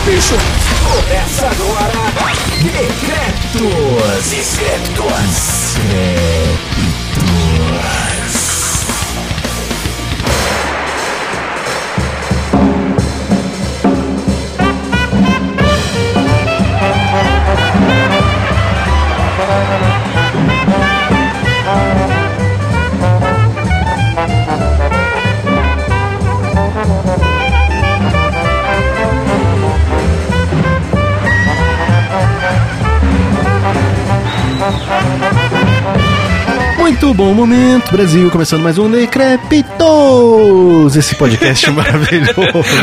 bicho! Começa agora! Decretos! Muito bom momento, Brasil, começando mais um Decrepitos, esse podcast maravilhoso.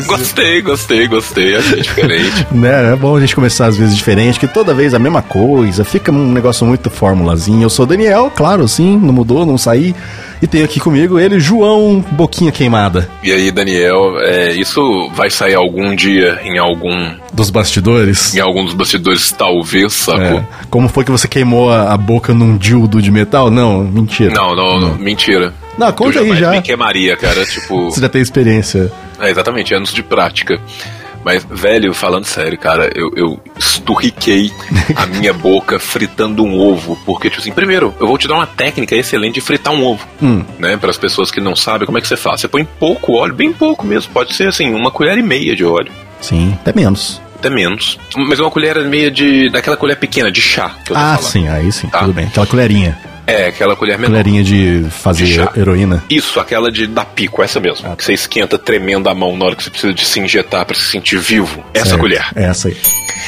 Gostei, achei diferente. Né, é bom a gente começar às vezes diferente, que toda vez a mesma coisa, fica um negócio muito formulazinho. Eu sou o Daniel, claro, sim, não mudou, não saí. E tenho aqui comigo ele, João Boquinha Queimada. E aí, Daniel, isso vai sair algum dia em algum... Dos bastidores? Em algum dos bastidores, talvez, sacou? É. Como foi que você queimou a boca num dildo de metal? Não, mentira. Não, mentira. Não, conta eu aí já. Eu me queimaria, cara, tipo... Você já tem experiência. Exatamente, anos de prática. Mas, velho, falando sério, cara, eu esturriquei a minha boca fritando um ovo. Porque, tipo assim, primeiro, eu vou te dar uma técnica excelente de fritar um ovo. Né? Para as pessoas que não sabem, como é que você faz? Você põe pouco óleo, bem pouco mesmo. Pode ser, assim, 1,5 colher de óleo. Sim, até menos. Mas 1,5 colher daquela colher pequena, de chá. Que eu tô falando. Sim, aí sim, tá? Tudo bem. Aquela colherinha. Aquela colher menor. Colherinha de fazer de heroína. Isso, aquela de dar pico, essa mesmo. Que você esquenta tremendo a mão na hora que você precisa de se injetar pra se sentir vivo. Essa colher. Essa aí.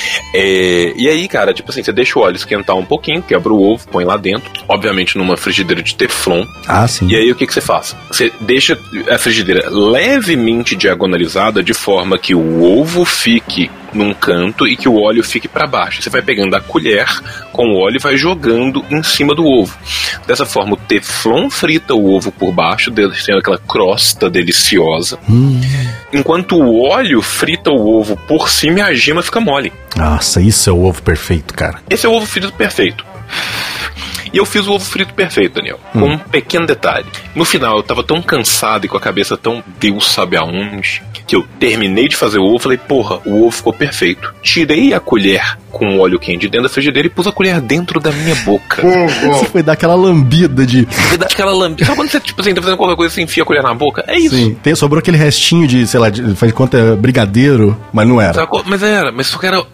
E aí, cara, tipo assim, você deixa o óleo esquentar um pouquinho, quebra o ovo, põe lá dentro, obviamente numa frigideira de teflon. Sim. E aí o que você faz? Você deixa a frigideira levemente diagonalizada, de forma que o ovo fique num canto e que o óleo fique para baixo. Você vai pegando a colher com o óleo e vai jogando em cima do ovo. Dessa forma, o teflon frita o ovo por baixo, deixando aquela crosta deliciosa. Enquanto o óleo frita o ovo por cima e a gema fica mole. Nossa, isso é o ovo perfeito, cara. Esse é o ovo frito perfeito. E eu fiz o ovo frito perfeito, Daniel, com um pequeno detalhe. No final, eu tava tão cansado e com a cabeça tão Deus sabe aonde, que eu terminei de fazer o ovo e falei, porra, o ovo ficou perfeito. Tirei a colher com o óleo quente dentro da frigideira e pus a colher dentro da minha boca. Você foi dar aquela lambida de... Sabe quando você, tipo assim, tá fazendo qualquer coisa, você enfia a colher na boca? É isso. Sim, sobrou aquele restinho de, sei lá, faz de conta brigadeiro, mas não era. Mas só que era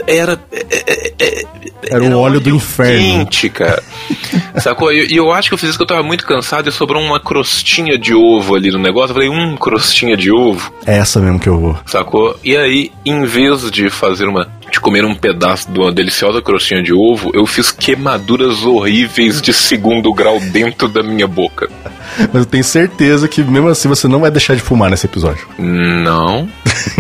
o óleo do inferno. Quente, cara. Sacou? E eu acho que eu fiz isso que eu tava muito cansado e sobrou uma crostinha de ovo ali no negócio. Eu falei, crostinha de ovo. É essa mesmo que eu vou. Sacou? E aí, em vez de comer um pedaço de uma deliciosa crostinha de ovo, eu fiz queimaduras horríveis de 2º grau dentro da minha boca. Mas eu tenho certeza que mesmo assim você não vai deixar de fumar nesse episódio. Não.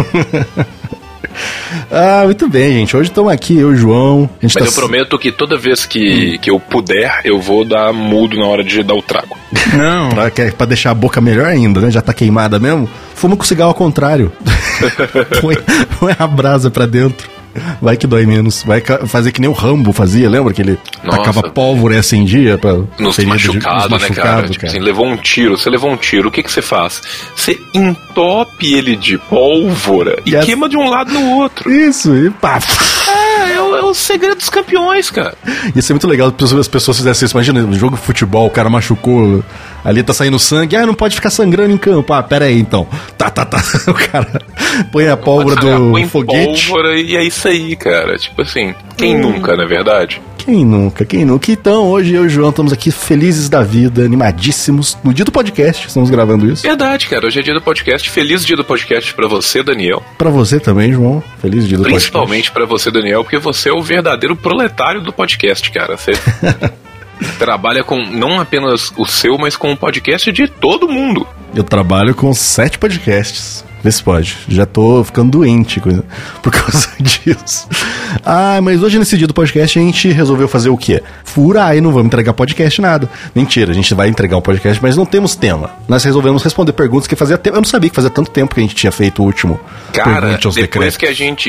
Muito bem, gente. Hoje estamos aqui, eu e o João. Mas eu prometo que toda vez que eu puder, eu vou dar mudo na hora de dar o trago. Não. Pra deixar a boca melhor ainda, né? Já tá queimada mesmo. Fuma com cigarro ao contrário. põe a brasa pra dentro. Vai que dói menos. Vai fazer que nem o Rambo fazia, lembra? Que ele tacava pólvora e acendia pra... Nos machucados, né, cara? Tipo assim, levou um tiro. Você levou um tiro, o que você faz? Você entope ele de pólvora e queima de um lado no outro. Isso, e pá. É o segredo dos campeões, cara. Ia ser muito legal se as pessoas fizessem isso. Imagina, um jogo de futebol, o cara machucou, ali tá saindo sangue. Não pode ficar sangrando em campo. Pera aí, então. Tá. O cara põe a pólvora do foguete. Pólvora e é isso aí, cara. Tipo assim, quem nunca, não é verdade? Quem nunca? Então, hoje eu e o João estamos aqui felizes da vida, animadíssimos. No dia do podcast, estamos gravando isso. Verdade, cara. Hoje é dia do podcast. Feliz dia do podcast pra você, Daniel. Pra você também, João. Feliz dia do podcast. Principalmente pra você, Daniel, porque você é o verdadeiro proletário do podcast, cara. Você trabalha com não apenas o seu, mas com o podcast de todo mundo. Eu trabalho com 7 podcasts. Vê se pode. Já tô ficando doente por causa disso. Mas hoje nesse dia do podcast a gente resolveu fazer o quê? Furar e não vamos entregar podcast nada. Mentira, a gente vai entregar um podcast, mas não temos tema. Nós resolvemos responder perguntas que fazia tempo. Eu não sabia que fazia tanto tempo que a gente tinha feito o último. Cara, depois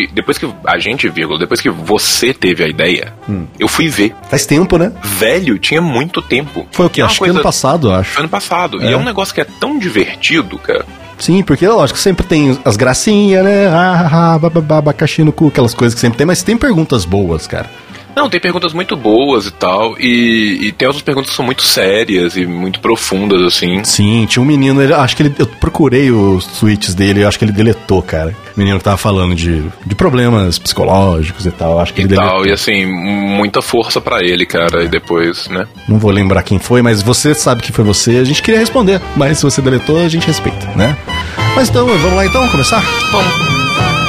que você teve a ideia, eu fui ver. Faz tempo, né? Velho, tinha muito tempo. Foi o quê? Acho que ano passado, acho. Ano passado. E é um negócio que é tão divertido, cara. Sim, porque lógico, sempre tem as gracinhas, né? Abacaxi no cu, aquelas coisas que sempre tem, mas tem perguntas boas, cara. Não, tem perguntas muito boas e tal, e tem outras perguntas que são muito sérias e muito profundas, assim. Sim, tinha um menino, acho que eu procurei os tweets dele, eu acho que ele deletou, cara. O menino que tava falando de problemas psicológicos e tal, acho que ele deletou. E assim, muita força pra ele, cara, e depois, né? Não vou lembrar quem foi, mas você sabe que foi você, a gente queria responder, mas se você deletou, a gente respeita, né? Mas então, vamos lá então, começar? Vamos.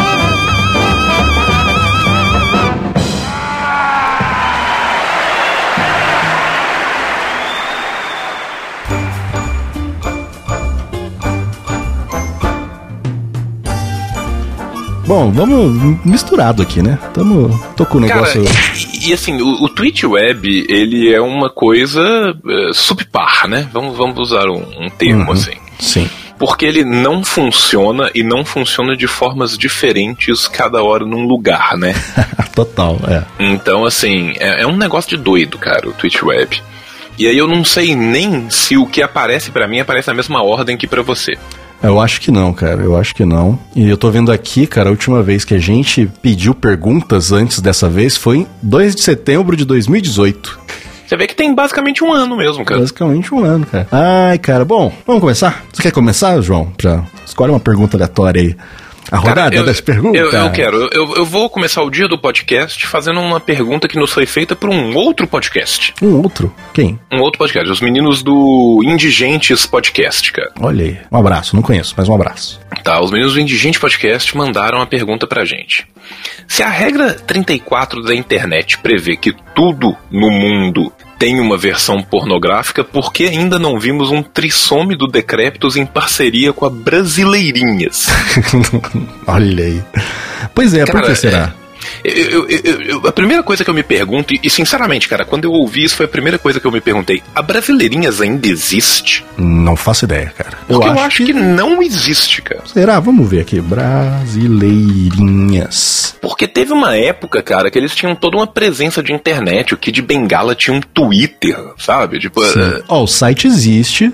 Bom, vamos misturado aqui, né? Tô com o negócio... Cara, e assim, o Twitch Web, ele é uma coisa subpar, né? Vamos usar um termo assim. Sim. Porque ele não funciona e não funciona de formas diferentes cada hora num lugar, né? Total, é. Então, assim, é um negócio de doido, cara, o Twitch Web. E aí eu não sei nem se o que aparece pra mim aparece na mesma ordem que pra você. Eu acho que não, cara, eu acho que não. E eu tô vendo aqui, cara, a última vez que a gente pediu perguntas antes dessa vez foi em 2 de setembro de 2018. Você vê que tem basicamente um ano mesmo, cara. Basicamente um ano, cara. Ai, cara, bom, vamos começar? Você quer começar, João? Escolhe uma pergunta aleatória aí. A rodada das perguntas? Eu quero. Eu vou começar o dia do podcast fazendo uma pergunta que nos foi feita por um outro podcast. Um outro? Quem? Um outro podcast. Os meninos do Indigentes Podcast, cara. Olha aí. Um abraço. Não conheço, mas um abraço. Tá, os meninos do Indigente Podcast mandaram uma pergunta pra gente. Se a regra 34 da internet prevê que tudo no mundo tem uma versão pornográfica, por que ainda não vimos um trissome do Decrépitos em parceria com a Brasileirinhas? Olha aí. Pois é, cara, por que será? A primeira coisa que eu me pergunto, e sinceramente, cara, quando eu ouvi isso foi a primeira coisa que eu me perguntei, a Brasileirinhas ainda existe? Não faço ideia, cara. Porque eu acho que não existe, cara. Será? Vamos ver aqui. Brasileirinhas. Porque teve uma época, cara, que eles tinham toda uma presença de internet. O Kid Bengala tinha um Twitter, sabe? Tipo, o site existe.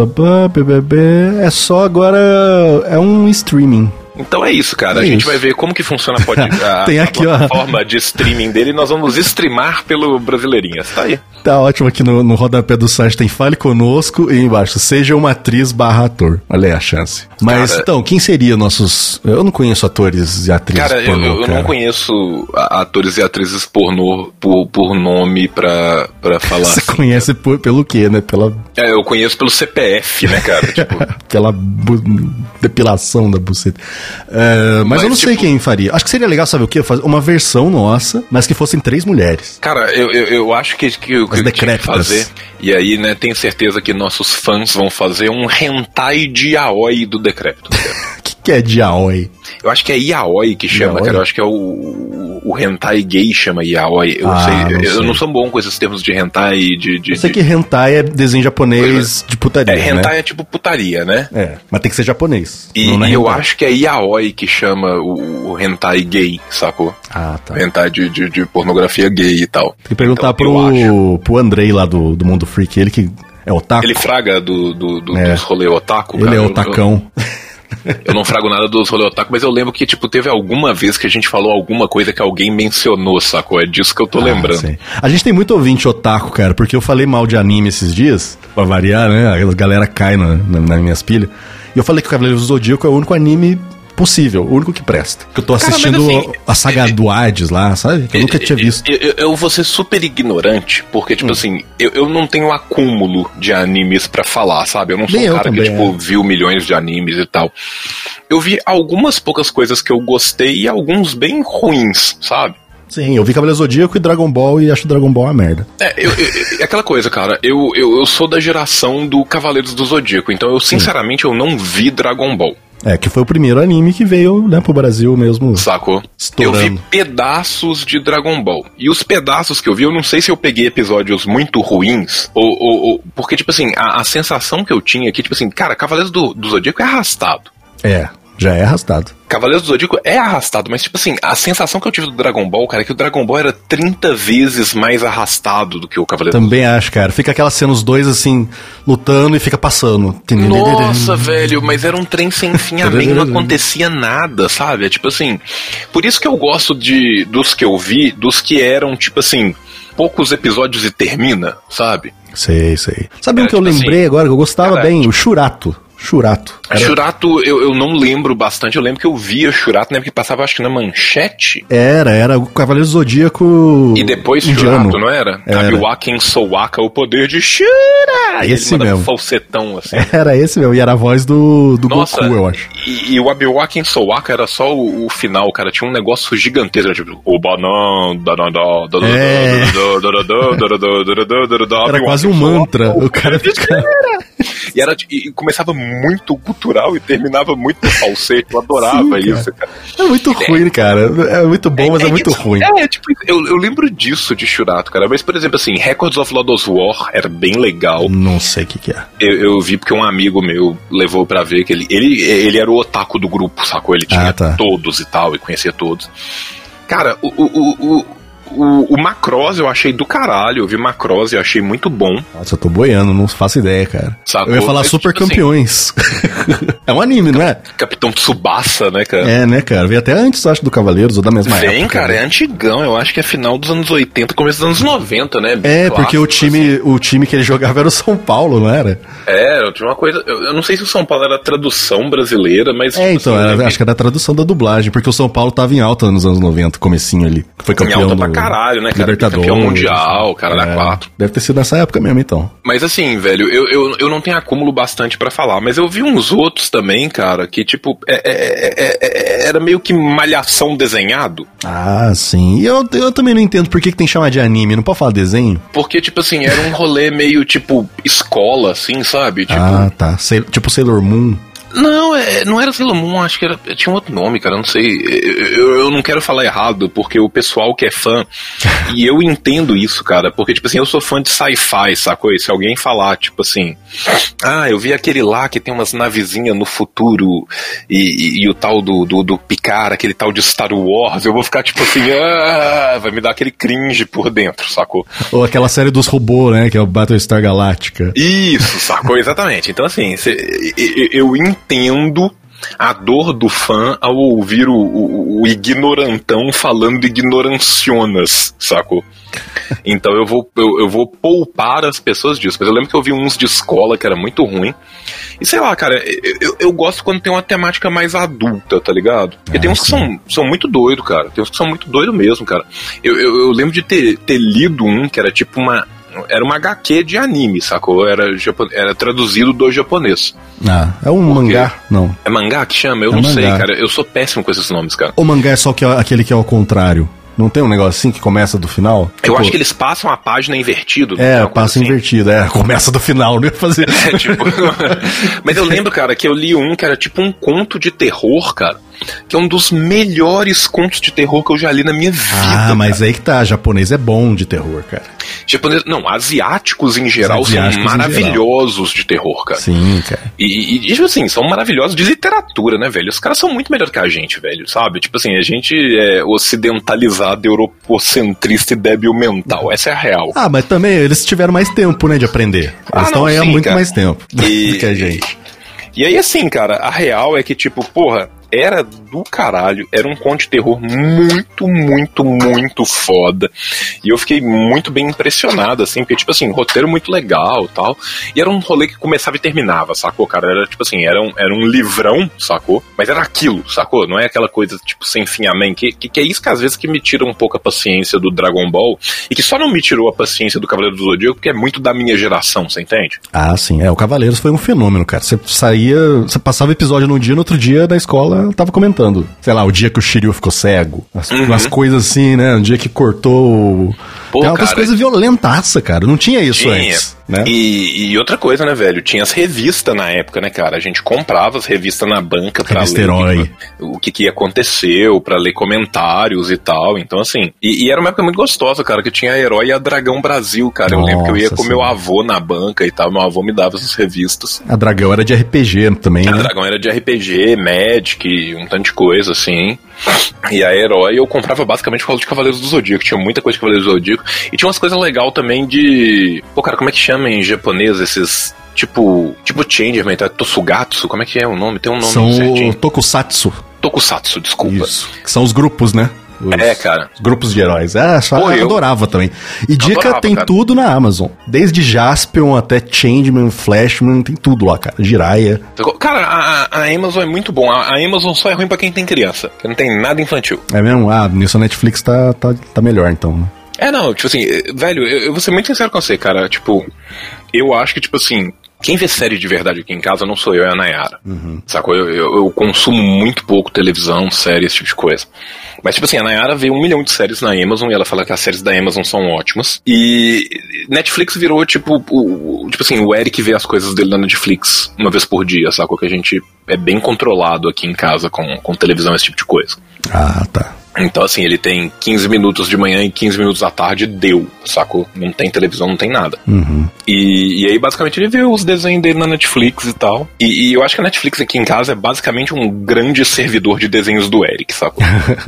É só agora é um streaming. Então é isso, cara. A gente vai ver como que funciona a plataforma de streaming dele e nós vamos streamar pelo Brasileirinhas. Tá aí. Tá ótimo, aqui no rodapé do site tem Fale Conosco e embaixo, seja uma atriz/ator. Olha aí a chance. Mas, cara, então, quem seria nossos... Eu não conheço atores e atrizes pornô, eu não conheço atores e atrizes pornô por nome pra falar. Você assim, conhece pelo quê, né? Eu conheço pelo CPF, né, cara? Tipo... Aquela depilação da buceta. Mas eu não sei quem faria. Acho que seria legal, sabe o quê? Fazer uma versão nossa, mas que fossem 3 mulheres. Cara, eu acho que eu tinha que fazer. E aí, né, tenho certeza que nossos fãs vão fazer um hentai de yaoi do Decrépito. O que é de yaoi? Eu acho que é yaoi que chama, yaoi? Cara. Eu acho que é o hentai gay chama yaoi. Eu não sou bom com esses termos de hentai. Eu sei que hentai é desenho japonês de putaria. Hentai, né? É tipo putaria, né? Mas tem que ser japonês. E eu acho que é yaoi que chama o hentai gay, sacou? Ah, tá. Hentai de pornografia gay e tal. Tem que perguntar então, pro Andrei lá do Mundo Freak, ele que é otaku. Ele fraga dos rolê otaku, ele cara. Ele é otacão. Eu não frago nada dos rolê otaku, mas eu lembro que, tipo, teve alguma vez que a gente falou alguma coisa que alguém mencionou, sacou? É disso que eu tô lembrando. Sim. A gente tem muito ouvinte otaku, cara, porque eu falei mal de anime esses dias, pra variar, né? A galera cai nas minhas pilhas. E eu falei que o Cavaleiros do Zodíaco é o único anime possível, o único que presta. Que eu tô assistindo a saga do Hades lá, sabe? Que eu nunca tinha visto. Eu vou ser super ignorante, porque, tipo assim, eu não tenho acúmulo de animes pra falar, sabe? Eu não sou um cara que, tipo, viu milhões de animes e tal. Eu vi algumas poucas coisas que eu gostei e alguns bem ruins, sabe? Sim, eu vi Cavaleiro Zodíaco e Dragon Ball e acho Dragon Ball uma merda. Aquela coisa, cara, eu sou da geração do Cavaleiros do Zodíaco, então eu, sinceramente, eu não vi Dragon Ball. Que foi o primeiro anime que veio, né, pro Brasil mesmo. Sacou? Estourando. Eu vi pedaços de Dragon Ball. E os pedaços que eu vi, eu não sei se eu peguei episódios muito ruins, ou porque, tipo assim, a sensação que eu tinha aqui, tipo assim, cara, Cavaleiros do Zodíaco é arrastado. Já é arrastado. Cavaleiros do Zodíaco é arrastado, mas tipo assim, a sensação que eu tive do Dragon Ball, cara, é que o Dragon Ball era 30 vezes mais arrastado do que o Cavaleiro do Também acho, cara. Fica aquela cena, os dois assim, lutando e fica passando. Nossa, velho, mas era um trem sem fim, não acontecia nada, sabe? É tipo assim, por isso que eu gosto dos que eu vi, dos que eram, tipo assim, poucos episódios e termina, sabe? Sei. Sabe um que eu lembrei assim, agora, que eu gostava bem? O Shurato. Shurato, eu não lembro bastante. Eu lembro que eu via Shurato, né? Porque passava, acho que na Manchete. Era o Cavaleiro Zodíaco. E depois indiano. Shurato, não era? Abiwaken Sowaka, o poder de Shura! Esse ele mesmo. Falsetão, assim. Era esse mesmo, e era a voz do Nossa, Goku, eu acho. E o Abiwaken Sowaka era só o final, cara. Tinha um negócio gigantesco, era tipo, o banana, era quase um mantra. O cara ficava... E começava muito cultural e terminava muito no falsete. Eu adorava isso, cara. É muito ruim, cara. É muito bom, mas é muito ruim. Tipo, eu lembro disso de Shurato, cara. Mas, por exemplo, assim, Records of Lodoss War era bem legal. Não sei o que é. Eu vi porque um amigo meu levou pra ver que ele era o otaku do grupo, sacou? Ele tinha todos e tal, e conhecia todos. Cara, o Macross eu achei do caralho. Eu vi Macross e achei muito bom. Nossa, eu tô boiando, não faço ideia, cara. Sacou? Eu ia falar Super Campeões. Assim, é um anime, não é? Capitão Tsubasa, né, cara? É, né, cara? Veio até antes, acho, do Cavaleiros, ou da mesma época. Vem, cara, é antigão. Eu acho que é final dos anos 80, começo dos anos 90, né? Clássico, porque o time que ele jogava era o São Paulo, não era? Tinha uma coisa... Eu não sei se o São Paulo era tradução brasileira, mas... Então, acho que era a tradução da dublagem, porque o São Paulo tava em alta nos anos 90, comecinho ali. Foi campeão em alta pra caralho, né, cara? Libertadores, campeão mundial, cara, da 4. Deve ter sido nessa época mesmo, então. Mas assim, velho, eu não tenho acúmulo bastante pra falar, mas eu vi uns outros também, cara, que tipo, era meio que malhação desenhado. Ah, sim. E eu também não entendo por que tem que chamar de anime, não pode falar desenho? Porque, tipo assim, era um rolê meio, tipo, escola, assim, sabe? Tipo, tá. Tipo Sailor Moon. Não era Sailor Moon, acho que tinha um outro nome, cara, não sei. Eu não quero falar errado, porque o pessoal que é fã, e eu entendo isso, cara, porque, tipo assim, eu sou fã de sci-fi, sacou? E se alguém falar, tipo assim, eu vi aquele lá que tem umas navezinhas no futuro, e o tal do Picard, aquele tal de Star Wars, eu vou ficar, tipo assim, vai me dar aquele cringe por dentro, sacou? Ou aquela série dos robôs, né, que é o Battlestar Galactica. Isso, sacou? Exatamente. Então, assim, eu entendo a dor do fã ao ouvir o ignorantão falando ignorancionas, sacou? Então eu vou poupar as pessoas disso. Mas eu lembro que eu vi uns de escola que era muito ruim. E sei lá, cara, eu gosto quando tem uma temática mais adulta, tá ligado? Porque tem uns que são muito doidos, cara. Tem uns que são muito doidos mesmo, cara. Eu lembro de ter lido um que era tipo era uma HQ de anime, sacou? Era traduzido do japonês. É um mangá? Não. É mangá que chama? Eu não sei, cara. Eu sou péssimo com esses nomes, cara. O mangá é só aquele que é ao contrário. Não tem um negócio assim que começa do final? Eu acho que eles passam a página invertido. Passa assim. Invertido. Começa do final, não ia fazer. Mas eu lembro, cara, que eu li um que era tipo um conto de terror, cara. Que é um dos melhores contos de terror que eu já li na minha vida. Mas cara. Aí que tá, japonês é bom de terror, cara. Asiáticos em geral são maravilhosos de terror, cara. Sim, cara. E tipo assim, são maravilhosos de literatura, né, velho? Os caras são muito melhor que a gente, velho, sabe? Tipo assim, a gente é ocidentalizado, europocentrista e débil mental. Essa é a real. Mas também eles tiveram mais tempo, né, de aprender. Eles estão aí há muito mais tempo do que a gente. E aí, assim, cara, a real é que, tipo, porra, era do caralho, era um conto de terror muito, muito, muito foda, e eu fiquei muito bem impressionado, assim, porque, tipo assim, roteiro muito legal e tal, e era um rolê que começava e terminava, sacou, cara, era, tipo assim, era um livrão, sacou, mas era aquilo, sacou, não é aquela coisa, tipo, sem fim amém, que é isso que às vezes que me tira um pouco a paciência do Dragon Ball, e que só não me tirou a paciência do Cavaleiro do Zodíaco, porque é muito da minha geração, você entende? Sim, o Cavaleiros foi um fenômeno, cara, você passava episódio num dia, no outro dia, na escola, eu tava comentando. Sei lá, o dia que o Shiryu ficou cego. Umas coisas assim, né? O dia que cortou... Tem umas coisas violentaças, cara. Não tinha isso antes. né? E outra coisa, né, velho? Tinha as revistas na época, né, cara? A gente comprava as revistas na banca pra Revista ler Herói. o que aconteceu, pra ler comentários e tal. Então, assim... E era uma época muito gostosa, cara, que tinha a Herói e a Dragão Brasil, cara. Eu lembro que eu ia com meu avô na banca e tal. Meu avô me dava essas revistas. A Dragão era de RPG também, A né? Dragão era de RPG, Magic, um tanto de coisa, assim. E a Herói eu comprava basicamente por causa de Cavaleiros do Zodíaco. Tinha muita coisa de Cavaleiros do Zodíaco. E tinha umas coisas legais também de... Pô, cara, como é que chama em japonês esses... Tipo Changeman, tá? Tossugatsu, como é que é o nome? Tem um nome São certinho. Tokusatsu. Tokusatsu, desculpa. Isso. Que são os grupos, né? Cara. Os grupos de heróis. Pô, eu adorava também. E dica, adorava, tem cara. tudo na Amazon. Desde Jaspion até Changeman, Flashman, tem tudo lá, cara. Jiraiya. Cara, a Amazon é muito bom. A Amazon só é ruim pra quem tem criança. Que não tem nada infantil. É mesmo? Nisso a Netflix tá melhor, então, né? Não, tipo assim, velho, eu vou ser muito sincero com você, cara. Tipo, eu acho que, tipo assim, quem vê série de verdade aqui em casa não sou eu, é a Nayara. Sacou? Eu consumo muito pouco televisão, série, esse tipo de coisa. Mas, tipo assim, a Nayara vê 1 milhão de séries na Amazon e ela fala que as séries da Amazon são ótimas. E Netflix virou, tipo assim, o Eric vê as coisas dele na Netflix uma vez por dia, sacou? Que a gente é bem controlado aqui em casa com televisão, esse tipo de coisa. Tá. Então, assim, ele tem 15 minutos de manhã e 15 minutos da tarde, deu, sacou? Não tem televisão, não tem nada. E aí, basicamente, ele vê os desenhos dele na Netflix e tal. E eu acho que a Netflix aqui em casa é basicamente um grande servidor de desenhos do Eric, sacou?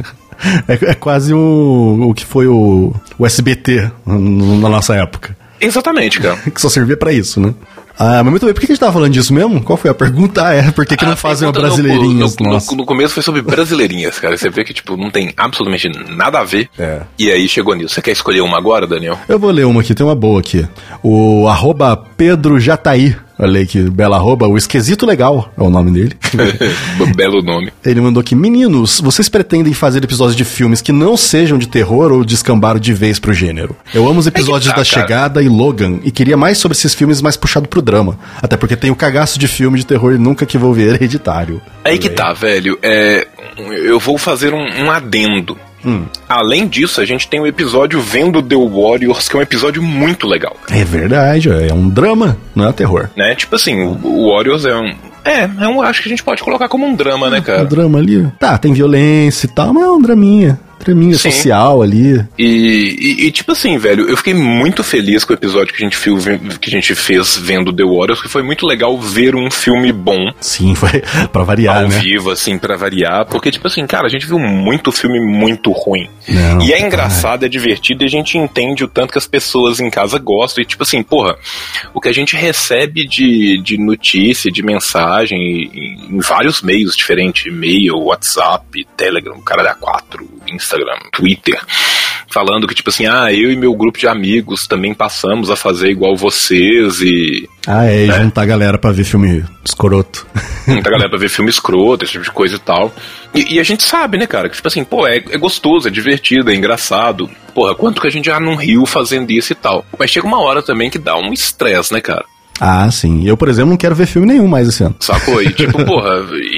É quase o que foi o SBT na nossa época. Exatamente, cara. Que só servia pra isso, né? Mas muito bem, por que a gente tava falando disso mesmo? Qual foi a pergunta? Por que não fazem uma brasileirinhas? No começo foi sobre brasileirinhas, cara. Você vê que, tipo, não tem absolutamente nada a ver. E aí chegou nisso. Você quer escolher uma agora, Daniel? Eu vou ler uma aqui, tem uma boa aqui. O @PedroJataí. Olha aí que bela arroba. O Esquisito Legal é o nome dele. Belo nome. Ele mandou aqui: meninos, vocês pretendem fazer episódios de filmes que não sejam de terror ou descambaram de vez pro gênero? Eu amo os episódios da Chegada e Logan e queria mais sobre esses filmes mais puxado pro drama. Até porque tem o cagaço de filme de terror e nunca que vou ver Hereditário. Aí que tá, velho. Eu vou fazer um adendo. Além disso, a gente tem o episódio Vendo The Warriors, que é um episódio muito legal. É verdade, é um drama, não é terror. Né? Tipo assim, o Warriors é um... acho que a gente pode colocar como um drama, né, cara? Um drama ali. Tá, tem violência e tal, mas é um draminha. Draminha social ali. E tipo assim, velho, eu fiquei muito feliz com o episódio que a gente fez vendo The Warriors, que foi muito legal ver um filme bom. Sim, foi pra variar, ao né? vivo, assim, pra variar. Porque, tipo assim, cara, a gente viu muito filme muito ruim. Não, e é engraçado, é divertido, e a gente entende o tanto que as pessoas em casa gostam. E, tipo assim, porra, o que a gente recebe de notícia, de mensagem, em vários meios diferentes, e-mail, WhatsApp, Telegram, cara da 4, Instagram, Twitter, falando que, tipo assim, eu e meu grupo de amigos também passamos a fazer igual vocês e... E juntar a galera pra ver filme escroto. Juntar a galera pra ver filme escroto, esse tipo de coisa e tal. E a gente sabe, né, cara, que, tipo assim, pô, é gostoso, é divertido, é engraçado. Porra, quanto que a gente já não riu fazendo isso e tal. Mas chega uma hora também que dá um estresse, né, cara? Sim. Eu, por exemplo, não quero ver filme nenhum mais esse ano. Sacou? E tipo, porra,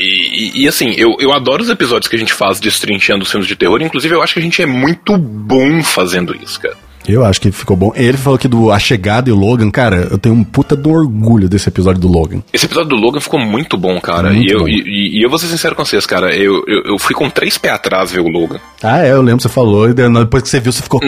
e assim, eu adoro os episódios que a gente faz destrinchando os filmes de terror, inclusive eu acho que a gente é muito bom fazendo isso, cara. Eu acho que ficou bom. Ele falou que A Chegada e o Logan, cara, eu tenho um puta do orgulho desse episódio do Logan. Esse episódio do Logan ficou muito bom, cara. Muito bom. E eu vou ser sincero com vocês, cara, eu fui com 3 pés atrás ver o Logan. Eu lembro que você falou, e depois que você viu, você ficou,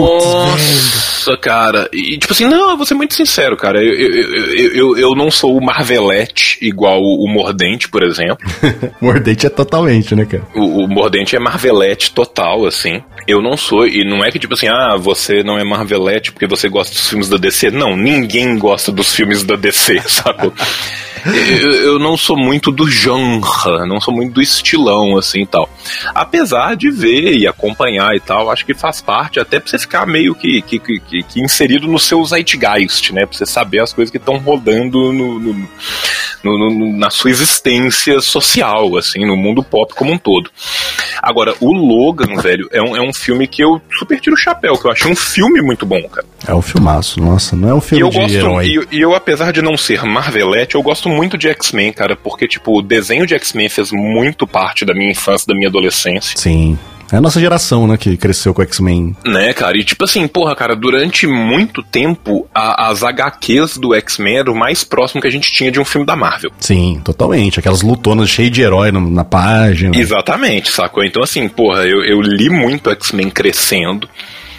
nossa, cara. E tipo assim, não, eu vou ser muito sincero, cara. Eu não sou o Marvelette igual o Mordente, por exemplo. Mordente é totalmente, né, cara? O Mordente é Marvelette total, assim. Eu não sou, e não é que tipo assim, você não é Marvelette porque você gosta dos filmes da DC. Não, ninguém gosta dos filmes da DC, sabe? Eu não sou muito do genre, não sou muito do estilão, assim, e tal. Apesar de ver e acompanhar e tal, acho que faz parte, até pra você ficar meio que inserido no seu zeitgeist, né? Pra você saber as coisas que estão rodando na sua existência social, assim, no mundo pop como um todo. Agora, o Logan, velho, é um filme que eu super tiro o chapéu, que eu achei um filme muito bom, cara. É um filmaço, nossa, não é um filme de herói. E eu, apesar de não ser Marvelette, eu gosto muito de X-Men, cara, porque, tipo, o desenho de X-Men fez muito parte da minha infância, da minha adolescência. Sim. É a nossa geração, né, que cresceu com o X-Men. Né, cara? E tipo assim, porra, cara, durante muito tempo, as HQs do X-Men eram o mais próximo que a gente tinha de um filme da Marvel. Sim, totalmente. Aquelas lutonas cheias de herói na página. Exatamente, sacou? Então assim, porra, eu li muito X-Men crescendo.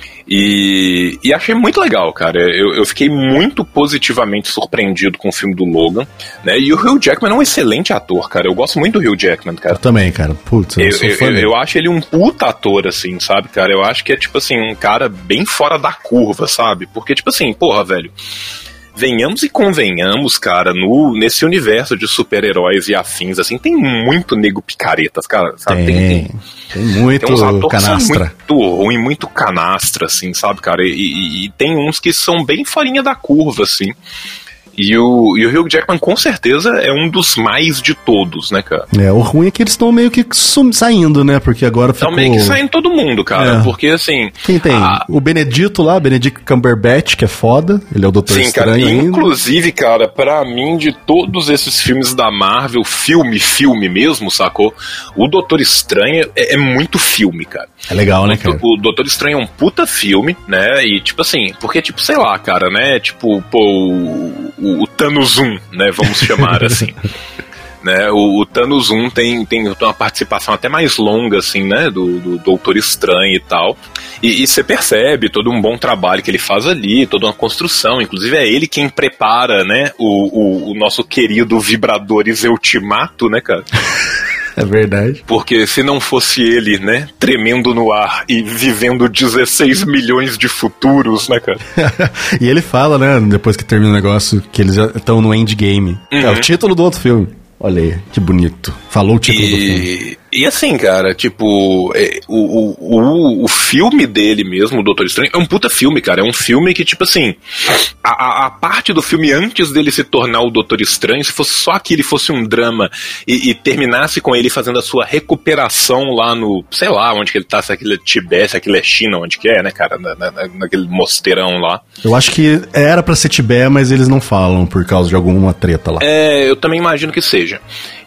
E achei muito legal, cara. Eu fiquei muito positivamente surpreendido com o filme do Logan, né? E o Hugh Jackman é um excelente ator, cara. Eu gosto muito do Hugh Jackman, cara. Eu também, cara. Putz, eu sou fã dele. Eu acho ele um puta ator, assim, sabe, cara? Eu acho que é, tipo assim, um cara bem fora da curva, sabe? Porque, tipo assim, porra, velho, venhamos e convenhamos, cara, nesse universo de super-heróis e afins, assim, tem muito nego picaretas, cara, sabe? Tem muito tem uns atores canastra. Que são muito ruim, muito canastra, assim, sabe, cara? E tem uns que são bem farinha da curva, assim. E o Hugh Jackman, com certeza, é um dos mais de todos, né, cara? O ruim é que eles estão meio que saindo, né? Porque agora ficou... Estão meio que saindo todo mundo, cara. Porque, assim... Quem tem? O Benedito lá, Benedict Cumberbatch, que é foda. Ele é o Doutor Estranho cara, ainda. Inclusive, cara, pra mim, de todos esses filmes da Marvel, filme mesmo, sacou? O Doutor Estranho é muito filme, cara. É legal, né, cara? O Doutor Estranho é um puta filme, né? E, tipo assim, porque, tipo, sei lá, cara, né? Tipo, pô, o Thanos 1, né? Vamos chamar assim. Né, o Thanos 1 tem uma participação até mais longa, assim, né, do Doutor Estranho e tal, e você percebe todo um bom trabalho que ele faz ali, toda uma construção, inclusive é ele quem prepara, né, o nosso querido Vibradores Ultimato, né, cara? É verdade. Porque se não fosse ele, né, tremendo no ar e vivendo 16 milhões de futuros, né, cara? E ele fala, né, depois que termina o negócio, que eles já estão no endgame. É o título do outro filme. Olha aí, que bonito. Falou o título do filme. E assim, cara, tipo, o filme dele mesmo, o Doutor Estranho, é um puta filme, cara. É um filme que, tipo assim, a parte do filme antes dele se tornar o Doutor Estranho, se fosse só aquilo, fosse um drama e terminasse com ele fazendo a sua recuperação lá no, sei lá, onde que ele tá, se aquilo é Tibete, se aquilo é China, onde que é, né, cara, naquele mosteirão lá. Eu acho que era pra ser Tibete, mas eles não falam por causa de alguma treta lá. Eu também imagino que seja.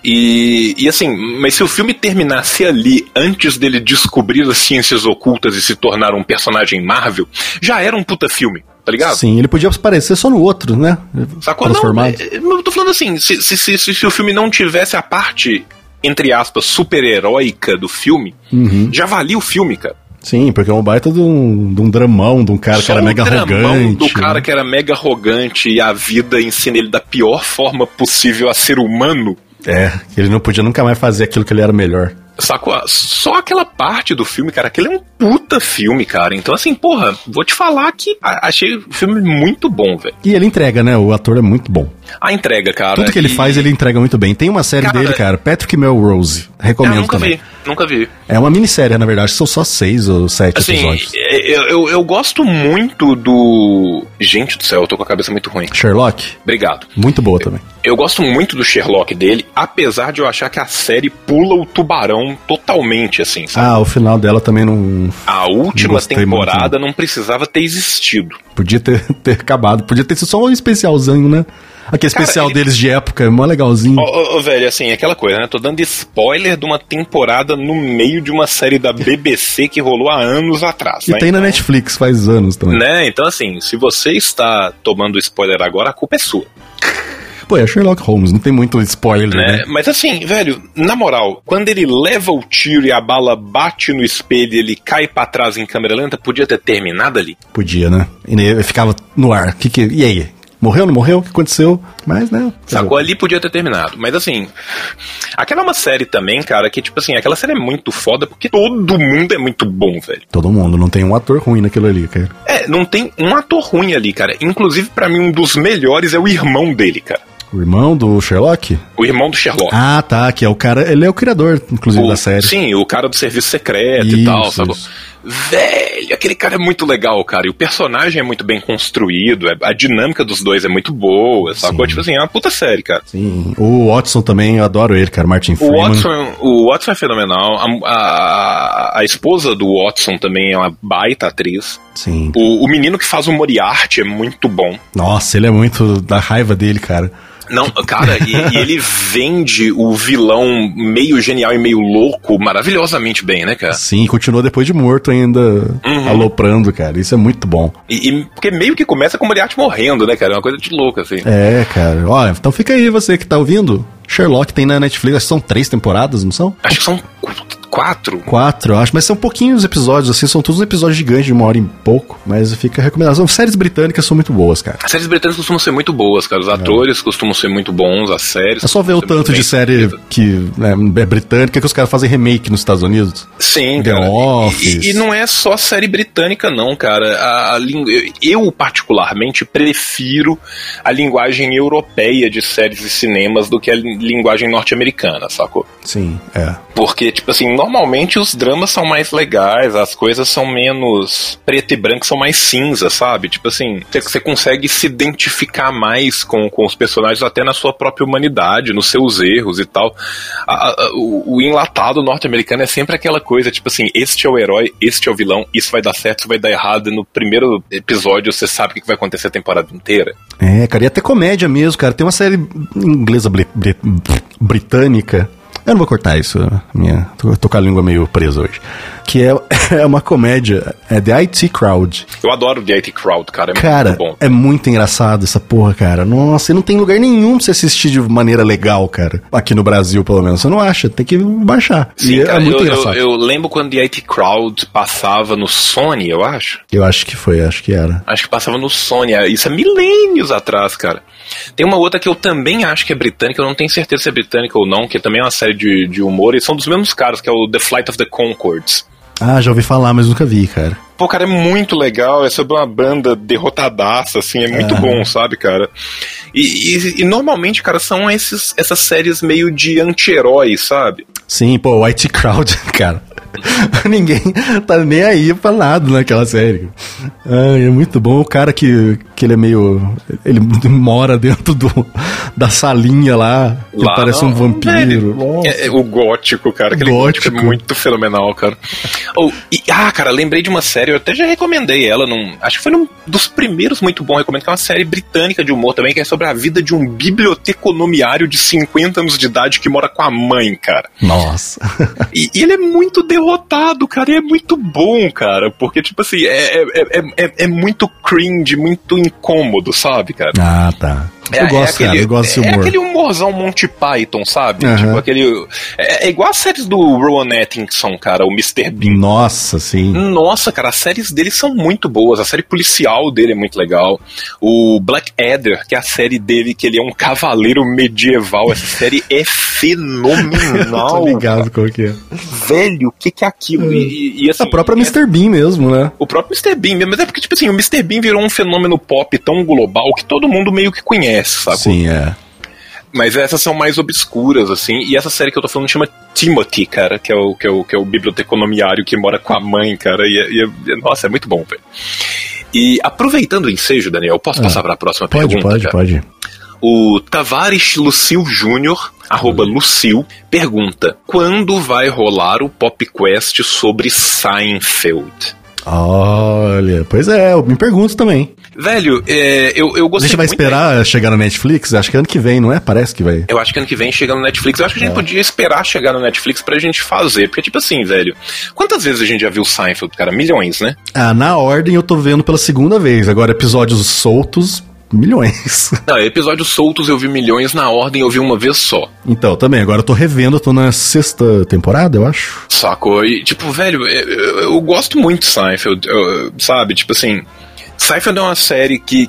E assim, mas se o filme terminasse ali antes dele descobrir as ciências ocultas e se tornar um personagem Marvel, já era um puta filme, tá ligado? Sim, ele podia aparecer só no outro, né? Sacou? Transformado. Não, eu tô falando assim, se o filme não tivesse a parte, entre aspas, super-heróica do filme, já valia o filme, cara. Sim, porque é um baita de um dramão, de um cara que era mega arrogante. Do cara que era mega arrogante e a vida ensina ele da pior forma possível a ser humano. Ele não podia nunca mais fazer aquilo que ele era melhor. Sacou? Só aquela parte do filme, cara, aquele é um puta filme, cara. Então, assim, porra, vou te falar que achei o filme muito bom, velho. E ele entrega, né? O ator é muito bom. A entrega, cara. Tudo que ele faz, ele entrega muito bem. Tem uma série dele, cara, Patrick Melrose. Recomendo também. Nunca vi. É uma minissérie, na verdade. São só 6 ou 7 episódios. Eu gosto muito do... Gente do céu, eu tô com a cabeça muito ruim. Sherlock? Obrigado. Muito boa também. Eu gosto muito do Sherlock dele, apesar de eu achar que a série pula o tubarão totalmente, assim, sabe? O final dela também não... A última temporada não precisava ter existido. Podia ter acabado. Podia ter sido só um especialzinho, né? Aquele especial deles de época, é mó legalzinho. Velho, assim, aquela coisa, né? Tô dando spoiler de uma temporada no meio de uma série da BBC que rolou há anos atrás. E tem na Netflix, faz anos também. Né? Então, assim, se você está tomando spoiler agora, a culpa é sua. Pô, é Sherlock Holmes, não tem muito spoiler, né? Mas assim, velho, na moral, quando ele leva o tiro e a bala bate no espelho e ele cai pra trás em câmera lenta, podia ter terminado ali? Podia, né? E ele ficava no ar. E aí? Morreu, não morreu? O que aconteceu? Mas, né? Sacou? Ali podia ter terminado. Mas assim, aquela é uma série também, cara, que tipo assim, aquela série é muito foda porque todo mundo é muito bom, velho. Todo mundo, não tem um ator ruim naquilo ali, cara. Não tem um ator ruim ali, cara. Inclusive, pra mim, um dos melhores é o irmão dele, cara. O irmão do Sherlock? O irmão do Sherlock. Ah, tá, que é o cara, ele é o criador, inclusive, da série. Sim, o cara do serviço secreto e tal, sabe? Velho, aquele cara é muito legal, cara. E o personagem é muito bem construído, a dinâmica dos dois é muito boa, sabe? Tipo assim, é uma puta série, cara. Sim, o Watson também, eu adoro ele, cara, Martin Freeman. O Watson é fenomenal. A esposa do Watson também é uma baita atriz. Sim. O menino que faz o Moriarty é muito bom. Nossa, ele é muito da raiva dele, cara. Não, cara, e ele vende o vilão meio genial e meio louco maravilhosamente bem, né, cara? Sim, continua depois de morto ainda aloprando, cara. Isso é muito bom. E porque meio que começa com o Moriarty morrendo, né, cara? É uma coisa de louco, assim. É, cara. Ó, então fica aí você que tá ouvindo. Sherlock tem na Netflix, acho que são 3 temporadas, não são? Acho que são 4. 4, eu acho, mas são pouquinhos episódios, assim, são todos episódios gigantes de 1 hora e pouco, mas fica a recomendação. Séries britânicas são muito boas, cara. As séries britânicas costumam ser muito boas, cara. Os atores costumam ser muito bons, as séries. É só ver o tanto de série que é britânica que os caras fazem remake nos Estados Unidos. Sim, The cara. Office. E não é só série britânica, não, cara. Eu, particularmente, prefiro a linguagem europeia de séries e cinemas do que a linguagem norte-americana, sacou? Sim, é. Porque, tipo assim, normalmente os dramas são mais legais, as coisas são menos preto e branco, são mais cinza, sabe? Tipo assim, você consegue se identificar mais com os personagens até na sua própria humanidade, nos seus erros e tal. O enlatado norte-americano é sempre aquela coisa, tipo assim, este é o herói, este é o vilão, isso vai dar certo, isso vai dar errado, e no primeiro episódio você sabe o que vai acontecer a temporada inteira. É, cara, e até comédia mesmo, cara. Tem uma série inglesa britânica. Eu não vou cortar isso, tô com a língua meio presa hoje. Que é uma comédia, é The IT Crowd. Eu adoro The IT Crowd, cara, muito bom. É muito engraçado essa porra, cara. Nossa, e não tem lugar nenhum pra você assistir de maneira legal, cara. Aqui no Brasil, pelo menos. Você não acha, tem que baixar. Sim, e cara, é muito engraçado. Eu lembro quando The IT Crowd passava no Sony, eu acho. Eu acho que foi, acho que era. Acho que passava no Sony, isso é milênios atrás, cara. Tem uma outra que eu também acho que é britânica, eu não tenho certeza se é britânica ou não, que também é uma série de humor, e são dos mesmos caras, que é o The Flight of the Conchords. Ah, já ouvi falar, mas nunca vi, cara. Pô, cara, é muito legal, é sobre uma banda derrotadaça, assim, é muito bom, sabe, cara? E normalmente, cara, são essas séries meio de anti-heróis, sabe? Sim, pô, o IT Crowd, cara. Ninguém tá nem aí pra nada naquela série. É muito bom o cara que ele é meio... Ele mora dentro da salinha lá, que parece um vampiro. O gótico, cara. Aquele gótico é muito fenomenal, cara. Cara, lembrei de uma série, eu até já recomendei ela, acho que foi num dos primeiros muito bom, recomendo, que é uma série britânica de humor também, que é sobre a vida de um biblioteconomiário de 50 anos de idade que mora com a mãe, cara. Nossa. E ele é muito derrotado, cara, e é muito bom, cara, porque, tipo assim, é muito cringe, muito incômodo, eu cara? Ah, tá. Eu gosto desse humor. É aquele humorzão Monty Python, sabe? Tipo aquele... É igual as séries do Rowan Atkinson, cara, o Mr. Bean. Nossa, sim. Nossa, cara, as séries dele são muito boas. A série policial dele é muito legal. O Blackadder, que é a série dele, que ele é um cavaleiro medieval. Essa série é fenomenal. Tô ligado qual que é. Velho, o que é aquilo? E assim, a própria Mr. Bean mesmo, né? O próprio Mr. Bean mesmo. Mas é porque, tipo assim, o Mr. Bean virou um fenômeno pop tão global que todo mundo meio que conhece, sabe? Sim, é. Mas essas são mais obscuras, assim. E essa série que eu tô falando chama Timothy, cara, que é o biblioteconomiário que mora com a mãe, cara. Nossa, é muito bom, velho. E aproveitando o ensejo, Daniel, posso passar para a próxima pergunta? Pode. O Tavares Lucil Júnior, @Lucil, pergunta: quando vai rolar o PopQuest sobre Seinfeld? Olha, pois é, eu me pergunto também. Velho, eu gostei. A gente vai esperar chegar no Netflix? Acho que ano que vem, não é? Parece que vai. Eu acho que ano que vem chega no Netflix. Eu acho que a gente podia esperar chegar no Netflix pra gente fazer. Porque, tipo assim, velho, quantas vezes a gente já viu Seinfeld, cara? Milhões, né? Ah, na ordem eu tô vendo pela segunda vez. Agora, episódios soltos, milhões. Não, episódios soltos eu vi milhões, na ordem eu vi uma vez só. Então, também, agora eu tô revendo, eu tô na 6ª temporada, eu acho. Sacou? E, tipo, velho, eu gosto muito de Seinfeld, sabe? Tipo assim, Seinfeld é uma série que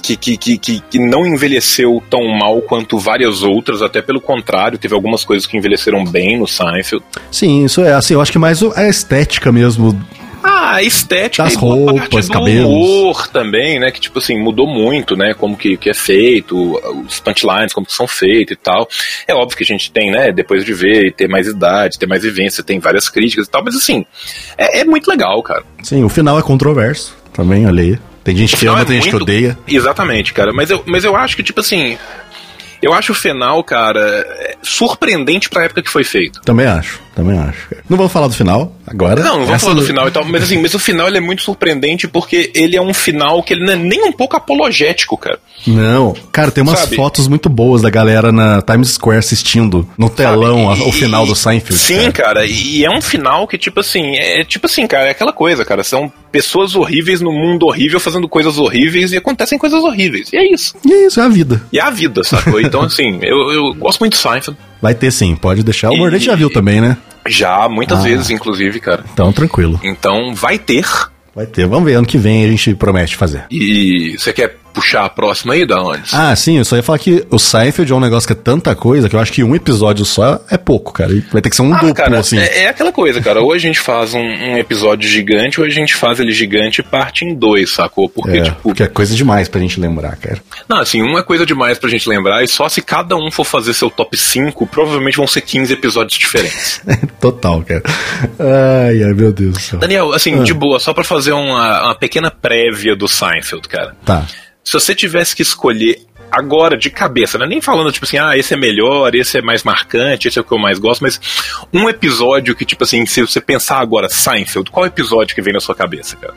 não envelheceu tão mal quanto várias outras, até pelo contrário, teve algumas coisas que envelheceram bem no Seinfeld. Sim, isso é, assim, eu acho que mais a estética mesmo. A estética das e roupas, parte do cabelos. humor também, né, que tipo assim, mudou muito, né, como que é feito, os punchlines, como que são feitos e tal. É óbvio que a gente tem, né, depois de ver e ter mais idade, ter mais vivência, tem várias críticas e tal, mas assim, é muito legal, cara. Sim, o final é controverso também, olha aí. Tem gente que ama, tem gente que odeia. Exatamente, cara, mas eu acho que, tipo assim, eu acho o final, cara, surpreendente pra época que foi feito. Também acho. Também acho, cara. Não vamos falar do final agora. Não vamos falar do final e tal, mas assim, mas o final ele é muito surpreendente porque ele é um final que ele não é nem um pouco apologético, cara. Não, cara, tem umas fotos muito boas da galera na Times Square assistindo no telão o final do Seinfeld. Sim, cara, e é um final que, tipo assim, cara, é aquela coisa, cara, são pessoas horríveis no mundo horrível fazendo coisas horríveis e acontecem coisas horríveis, e é isso. E é isso, é a vida. E é a vida, sacou? Então, assim, eu gosto muito do Seinfeld. Vai ter sim, pode deixar. O Mordente já viu também, né? Já, muitas vezes, inclusive, cara. Então, tranquilo. Então, vai ter. Vai ter. Vamos ver, ano que vem a gente promete fazer. E você quer puxar a próxima aí, da onde? Ah, sim, eu só ia falar que o Seinfeld é um negócio que é tanta coisa que eu acho que um episódio só é pouco, cara. Vai ter que ser um duplo, cara, assim. É aquela coisa, cara. Ou a gente faz um episódio gigante, ou a gente faz ele gigante e parte em 2, sacou? Porque é coisa demais pra gente lembrar, cara. Não, assim, uma coisa demais pra gente lembrar, e só se cada um for fazer seu top 5, provavelmente vão ser 15 episódios diferentes. Total, cara. Ai, meu Deus do céu. Daniel, assim, de boa, só pra fazer uma pequena prévia do Seinfeld, cara. Tá. Se você tivesse que escolher agora, de cabeça, né? Nem falando, tipo assim, esse é melhor, esse é mais marcante, esse é o que eu mais gosto, mas um episódio que, tipo assim, se você pensar agora, Seinfeld, qual episódio que vem na sua cabeça, cara?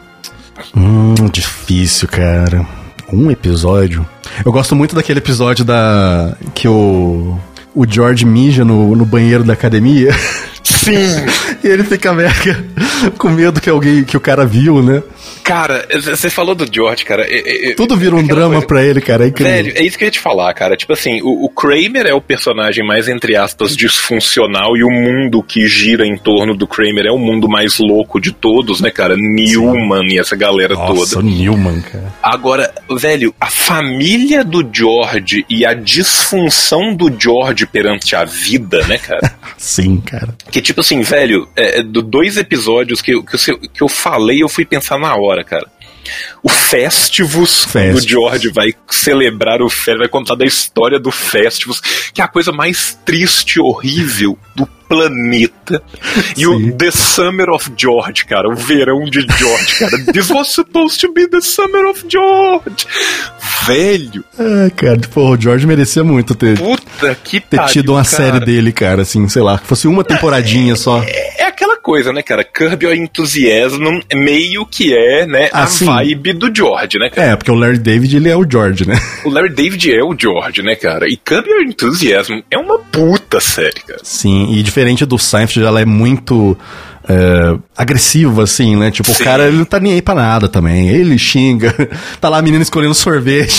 Difícil, cara. Um episódio? Eu gosto muito daquele episódio que o George mija no banheiro da academia. Sim! E ele fica mega com medo que o cara viu, né? Cara, você falou do George, cara. Tudo vira um drama pra ele, cara. É incrível. Velho, é isso que eu ia te falar, cara. Tipo assim, o Kramer é o personagem mais, entre aspas, disfuncional, e o mundo que gira em torno do Kramer é o mundo mais louco de todos, né, cara? Newman e essa galera toda. Nossa, Newman, cara. Agora, velho, a família do George e a disfunção do George perante a vida, né, cara? Sim, cara. Que tipo assim, velho, dois episódios que eu falei, eu fui pensar na hora, cara. O Festivus, o George vai celebrar o Festivus, vai contar da história do Festivus, que é a coisa mais triste e horrível do planeta. E o The Summer of George, cara, o verão de George, cara. This was supposed to be the Summer of George. Velho. Cara, pô, o George merecia muito ter tido uma série dele, cara, assim, sei lá, que fosse uma temporadinha só. É aquela coisa, né, cara? Curb Your Enthusiasm meio que é, né, a vibe do George, né, cara? Porque o Larry David, ele é o George, né? O Larry David é o George, né, cara? E Curb Your Enthusiasm é uma puta série, cara. Sim, e diferente do Seinfeld, ela é muito agressiva, assim, né? Tipo, o cara, ele não tá nem aí pra nada também. Ele xinga, tá lá a menina escolhendo sorvete.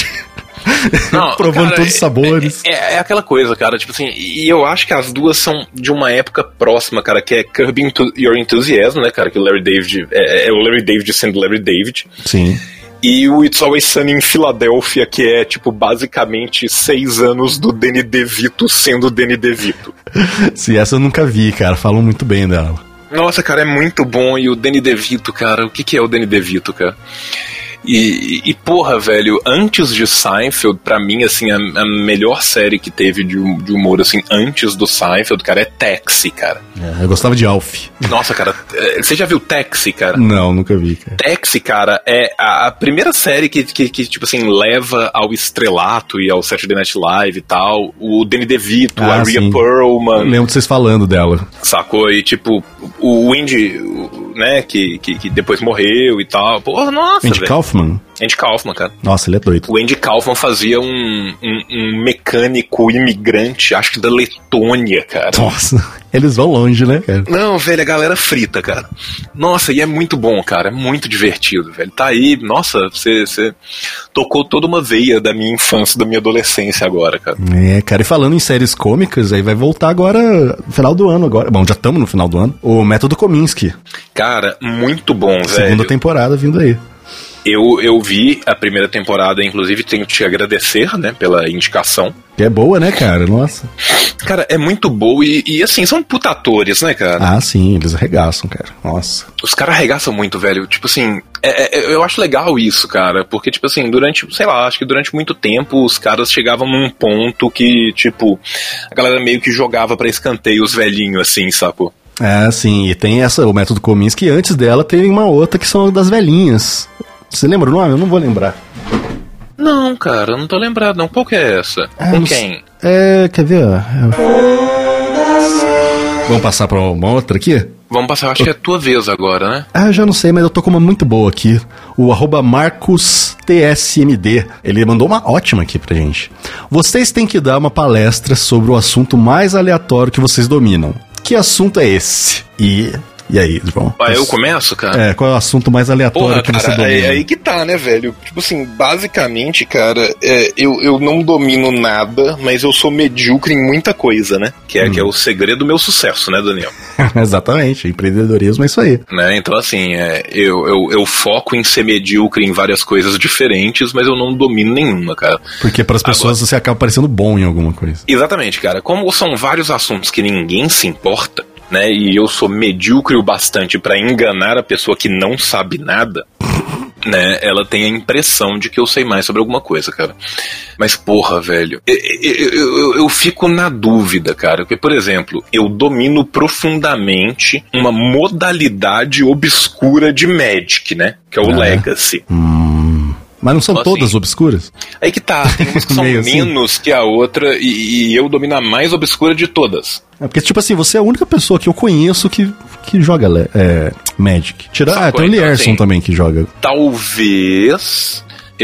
Não, provando todos os sabores. É aquela coisa, cara, tipo assim, e eu acho que as duas são de uma época próxima, cara, que é Curb Your Enthusiasm, né, cara, que o Larry David é o Larry David sendo Larry David. Sim. E o It's Always Sunny em Filadélfia, que é, tipo, basicamente 6 anos do Danny DeVito sendo Danny DeVito. Sim, essa eu nunca vi, cara, falam muito bem dela. Nossa, cara, é muito bom. E o Danny DeVito, cara, o que é o Danny DeVito, cara? E porra, velho, antes de Seinfeld, pra mim, assim, a melhor série que teve de humor, assim, antes do Seinfeld, cara, é Taxi, cara. Eu gostava de Alf. Nossa, cara, você já viu Taxi, cara? Não, nunca vi, cara. Taxi, cara, é a primeira série que, tipo assim, leva ao estrelato e ao Saturday Night Live e tal. O Danny DeVito, a Rhea Perlman. Eu lembro de vocês falando dela. Sacou? E, tipo, o Andy, né, que depois morreu e tal. Porra, nossa, Andy Kaufman? Andy Kaufman, cara. Nossa, ele é doido. O Andy Kaufman fazia um mecânico imigrante, acho que da Letônia, cara. Nossa, eles vão longe, né, cara? Não, velho, a galera frita, cara. Nossa, e é muito bom, cara. É muito divertido, velho. Tá aí, nossa, você tocou toda uma veia da minha infância, da minha adolescência agora, cara. Cara, e falando em séries cômicas, aí vai voltar agora, no final do ano agora. Bom, já estamos no final do ano. O Método Kominsky. Cara, muito bom, velho. Segunda temporada vindo aí. Eu vi a primeira temporada, inclusive tenho que te agradecer, né, pela indicação. Que é boa, né, cara? Nossa. Cara, é muito boa e assim, são puta atores, né, cara? Ah, sim, eles arregaçam, cara. Nossa. Os caras arregaçam muito, velho. Tipo assim, eu acho legal isso, cara, porque, tipo assim, acho que durante muito tempo os caras chegavam num ponto que, tipo, a galera meio que jogava pra escanteio os velhinhos, assim, sacou? Sim, e tem o Método Kominsky, antes dela tem uma outra que são das velhinhas. Você lembra o nome? Eu não vou lembrar. Não, cara, eu não tô lembrado, não. Qual que é essa? Com quem? Quer ver? Vamos passar pra uma outra aqui? Vamos passar, acho que é a tua vez agora, né? Ah, eu já não sei, mas eu tô com uma muito boa aqui. O @MarcosTSMD. Ele mandou uma ótima aqui pra gente. Vocês têm que dar uma palestra sobre o assunto mais aleatório que vocês dominam. Que assunto é esse? E aí, João? Eu começo, cara? Qual é o assunto mais aleatório que você domina? Aí que tá, né, velho? Tipo assim, basicamente, cara, eu não domino nada, mas eu sou medíocre em muita coisa, né? Que é o segredo do meu sucesso, né, Daniel? Exatamente, empreendedorismo é isso aí. Né? Então, assim, eu foco em ser medíocre em várias coisas diferentes, mas eu não domino nenhuma, cara. Porque para as pessoas você acaba parecendo bom em alguma coisa. Exatamente, cara. Como são vários assuntos que ninguém se importa, né, e eu sou medíocre o bastante pra enganar a pessoa que não sabe nada, né, ela tem a impressão de que eu sei mais sobre alguma coisa, cara. Mas porra, velho, eu fico na dúvida, cara, porque, por exemplo, eu domino profundamente uma modalidade obscura de Magic, né, que é o Legacy. Mas não são todas obscuras? Aí que tá, tem umas que são menos que a outra e eu domino a mais obscura de todas. Porque, tipo assim, você é a única pessoa que eu conheço que joga Magic. Tem o Lierson assim, também que joga. Talvez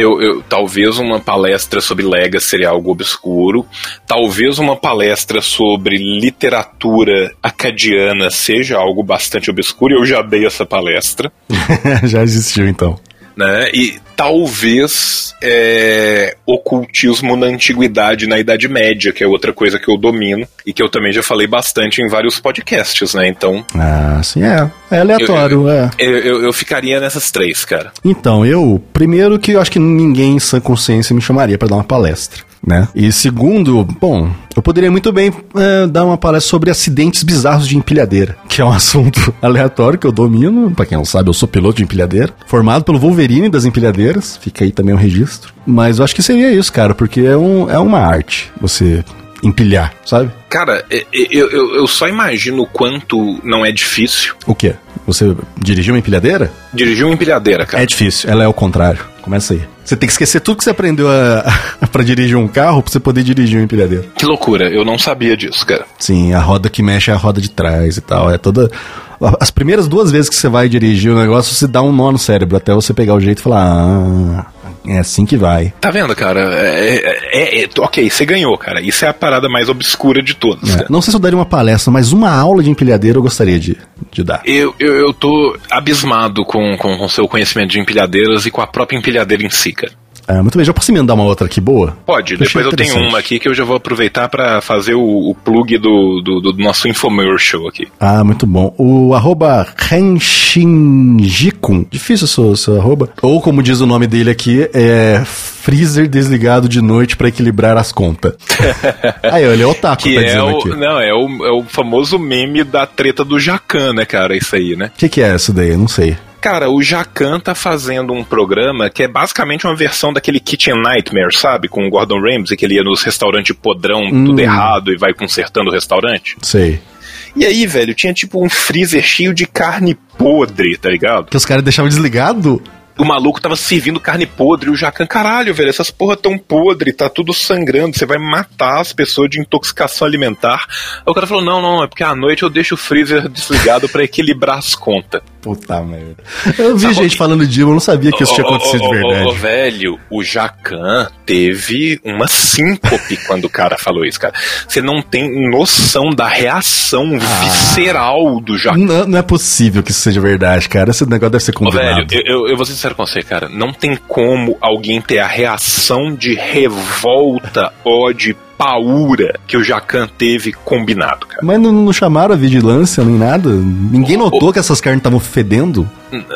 uma palestra sobre Legacy seria algo obscuro. Talvez uma palestra sobre literatura acadiana seja algo bastante obscuro. Eu já dei essa palestra. Já existiu, então. Né? E talvez ocultismo na antiguidade, na Idade Média, que é outra coisa que eu domino e que eu também já falei bastante em vários podcasts, né? Então... sim, é aleatório, eu ficaria nessas três, cara. Então, primeiro que eu acho que ninguém em sã consciência me chamaria pra dar uma palestra, né? E segundo, bom, eu poderia muito bem dar uma palestra sobre acidentes bizarros de empilhadeira, que é um assunto aleatório que eu domino. Pra quem não sabe, eu sou piloto de empilhadeira, formado pelo Wolverine das empilhadeiras, fica aí também um registro. Mas eu acho que seria isso, cara, porque é uma arte você empilhar, sabe? Cara, eu só imagino o quanto não é difícil. O quê? Você dirigiu uma empilhadeira? Dirigir uma empilhadeira, cara. É difícil, ela é o contrário. Começa aí. Você tem que esquecer tudo que você aprendeu pra dirigir um carro pra você poder dirigir uma empilhadeira. Que loucura, eu não sabia disso, cara. Sim, a roda que mexe é a roda de trás e tal. É toda... As primeiras 2 vezes que você vai dirigir o negócio, você dá um nó no cérebro, até você pegar o jeito e falar, é assim que vai. Tá vendo, cara? Ok, você ganhou, cara. Isso é a parada mais obscura de todas. Não sei se eu daria uma palestra, mas uma aula de empilhadeira eu gostaria de dar. Eu tô abismado com o seu conhecimento de empilhadeiras e com a própria empilhadeira em si, cara. Muito bem, já posso emendar uma outra aqui boa? Pode, depois eu tenho uma aqui que eu já vou aproveitar pra fazer o plug do nosso infomercial aqui. Muito bom. O @Henshinjikun, difícil o seu arroba, ou como diz o nome dele aqui, é freezer desligado de noite pra equilibrar as contas. Aí, ele é otaku, que tá dizendo aqui. Não, é o famoso meme da treta do Jacan, né, cara, isso aí, né? O que é isso daí? Eu não sei. Cara, o Jacan tá fazendo um programa que é basicamente uma versão daquele Kitchen Nightmare, sabe? Com o Gordon Ramsay, que ele ia nos restaurantes podrão, tudo errado, e vai consertando o restaurante. Sei. E aí, velho, tinha tipo um freezer cheio de carne podre, tá ligado? Que os caras deixavam desligado? O maluco tava servindo carne podre e o Jacan, caralho, velho, essas porra tão podre, tá tudo sangrando, você vai matar as pessoas de intoxicação alimentar. Aí o cara falou, não, é porque à noite eu deixo o freezer desligado pra equilibrar as contas. Puta merda. Eu vi gente falando de eu não sabia que isso tinha acontecido de verdade. Velho, o Jacan teve uma síncope quando o cara falou isso, cara. Você não tem noção da reação visceral do Jacan. Não é possível que isso seja verdade, cara. Esse negócio deve ser combinado. Velho, eu vou ser sincero com você, cara. Não tem como alguém ter a reação de revolta, ódio, paura que o Jacan teve combinado, cara. Mas não chamaram a vigilância nem nada? Ninguém notou que essas carnes estavam fedendo?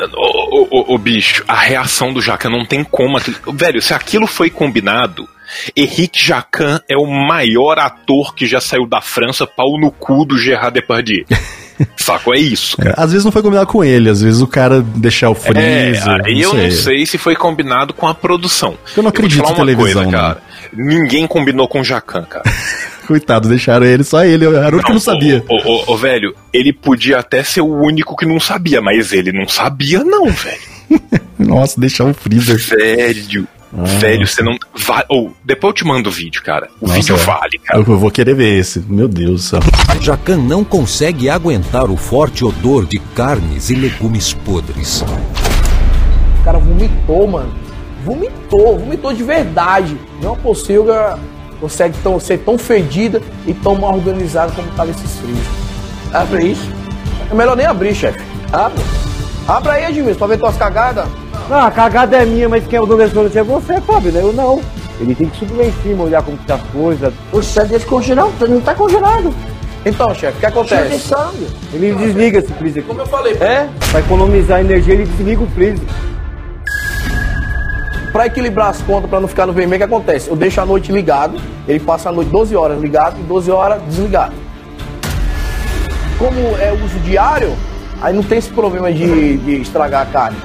Ô bicho, a reação do Jacan não tem como. Velho, se aquilo foi combinado, Henrique Jacan é o maior ator que já saiu da França, pau no cu do Gerard Depardieu. Saco, é isso, cara. Às vezes não foi combinado com ele, às vezes o cara deixar o freezer. Não sei se foi combinado com a produção. Eu não acredito em televisão, coisa, cara. Ninguém combinou com o Jacan, cara. Coitado, deixaram ele, só ele, era o único que não sabia. Velho, ele podia até ser o único que não sabia, mas ele não sabia não, velho. Nossa, deixar o freezer. Velho, Velho, você não... depois eu te mando o vídeo, cara. O vídeo vale, cara. Eu vou querer ver esse. Meu Deus do céu. Jacan não consegue aguentar o forte odor de carnes e legumes podres. O cara vomitou, mano. Vomitou de verdade. Não é possível consegue ser tão fedida e tão mal organizada como tava esses frios. Abre isso. É melhor nem abrir, chefe. Abre aí, Edmilson, pra ver tuas cagadas. Não, a cagada é minha, mas quem é o dono desse é você, Fábio, né? Eu não. Ele tem que subir lá em cima, olhar como tá as coisas. Poxa, deixa congelar, não tá congelado. Então, chefe, o que acontece? Ele desliga esse freezer aqui. Como eu falei. Pra economizar energia, ele desliga o freezer. Pra equilibrar as contas, pra não ficar no vermelho, o que acontece? Eu deixo a noite ligado, ele passa a noite 12 horas ligado e 12 horas desligado. Como é uso diário, aí não tem esse problema de estragar a carne.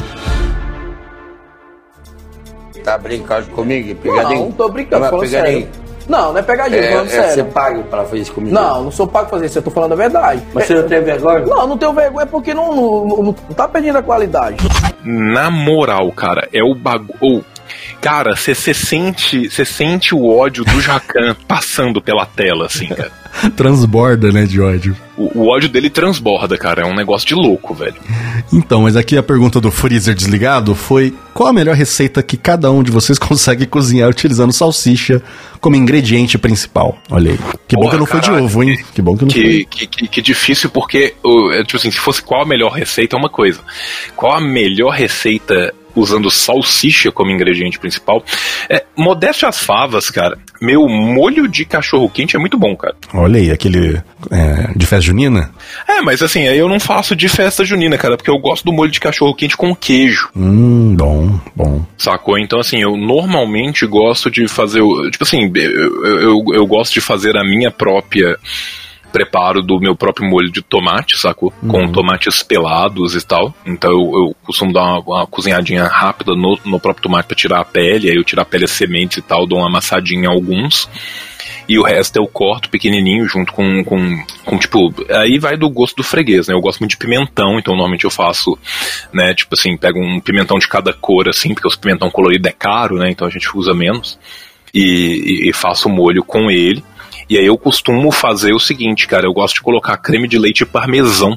Tá brincando comigo? Pegadinho? Não tô brincando, falando sério. Não é pegadinha, falando sério. Você paga pra fazer isso comigo? Não sou pago pra fazer isso, eu tô falando a verdade. Mas você não tem vergonha? Não tenho vergonha porque não tá perdendo a qualidade. Na moral, cara, é o bagulho... Cara, você sente o ódio do Jacan passando pela tela, assim, cara. Transborda, né, de ódio. O ódio dele transborda, cara. É um negócio de louco, velho. Então, mas aqui a pergunta do freezer desligado foi: qual a melhor receita que cada um de vocês consegue cozinhar utilizando salsicha como ingrediente principal? Olha aí. Que bom que não foi de ovo, hein? Que bom que não foi. Que difícil, porque, tipo assim, se fosse qual a melhor receita é uma coisa. Qual a melhor receita usando salsicha como ingrediente principal? Modéstia às favas, cara. Meu molho de cachorro-quente é muito bom, cara. Olha aí, aquele de festa junina? Mas assim, eu não faço de festa junina, cara, porque eu gosto do molho de cachorro-quente com queijo. Bom. Sacou? Então, assim, eu normalmente gosto de fazer... Tipo assim, eu gosto de fazer a minha própria... preparo do meu próprio molho de tomate, sacou? Com tomates pelados e tal. Então eu costumo dar uma cozinhadinha rápida no próprio tomate pra tirar a pele. Aí eu tiro a pele, as sementes e tal, dou uma amassadinha em alguns. E o resto eu corto pequenininho junto com tipo... Aí vai do gosto do freguês, né? Eu gosto muito de pimentão, então normalmente eu faço, né? Tipo assim, pego um pimentão de cada cor, assim, porque o pimentão colorido é caro, né? Então a gente usa menos. E faço o molho com ele. E aí eu costumo fazer o seguinte, cara, eu gosto de colocar creme de leite e parmesão.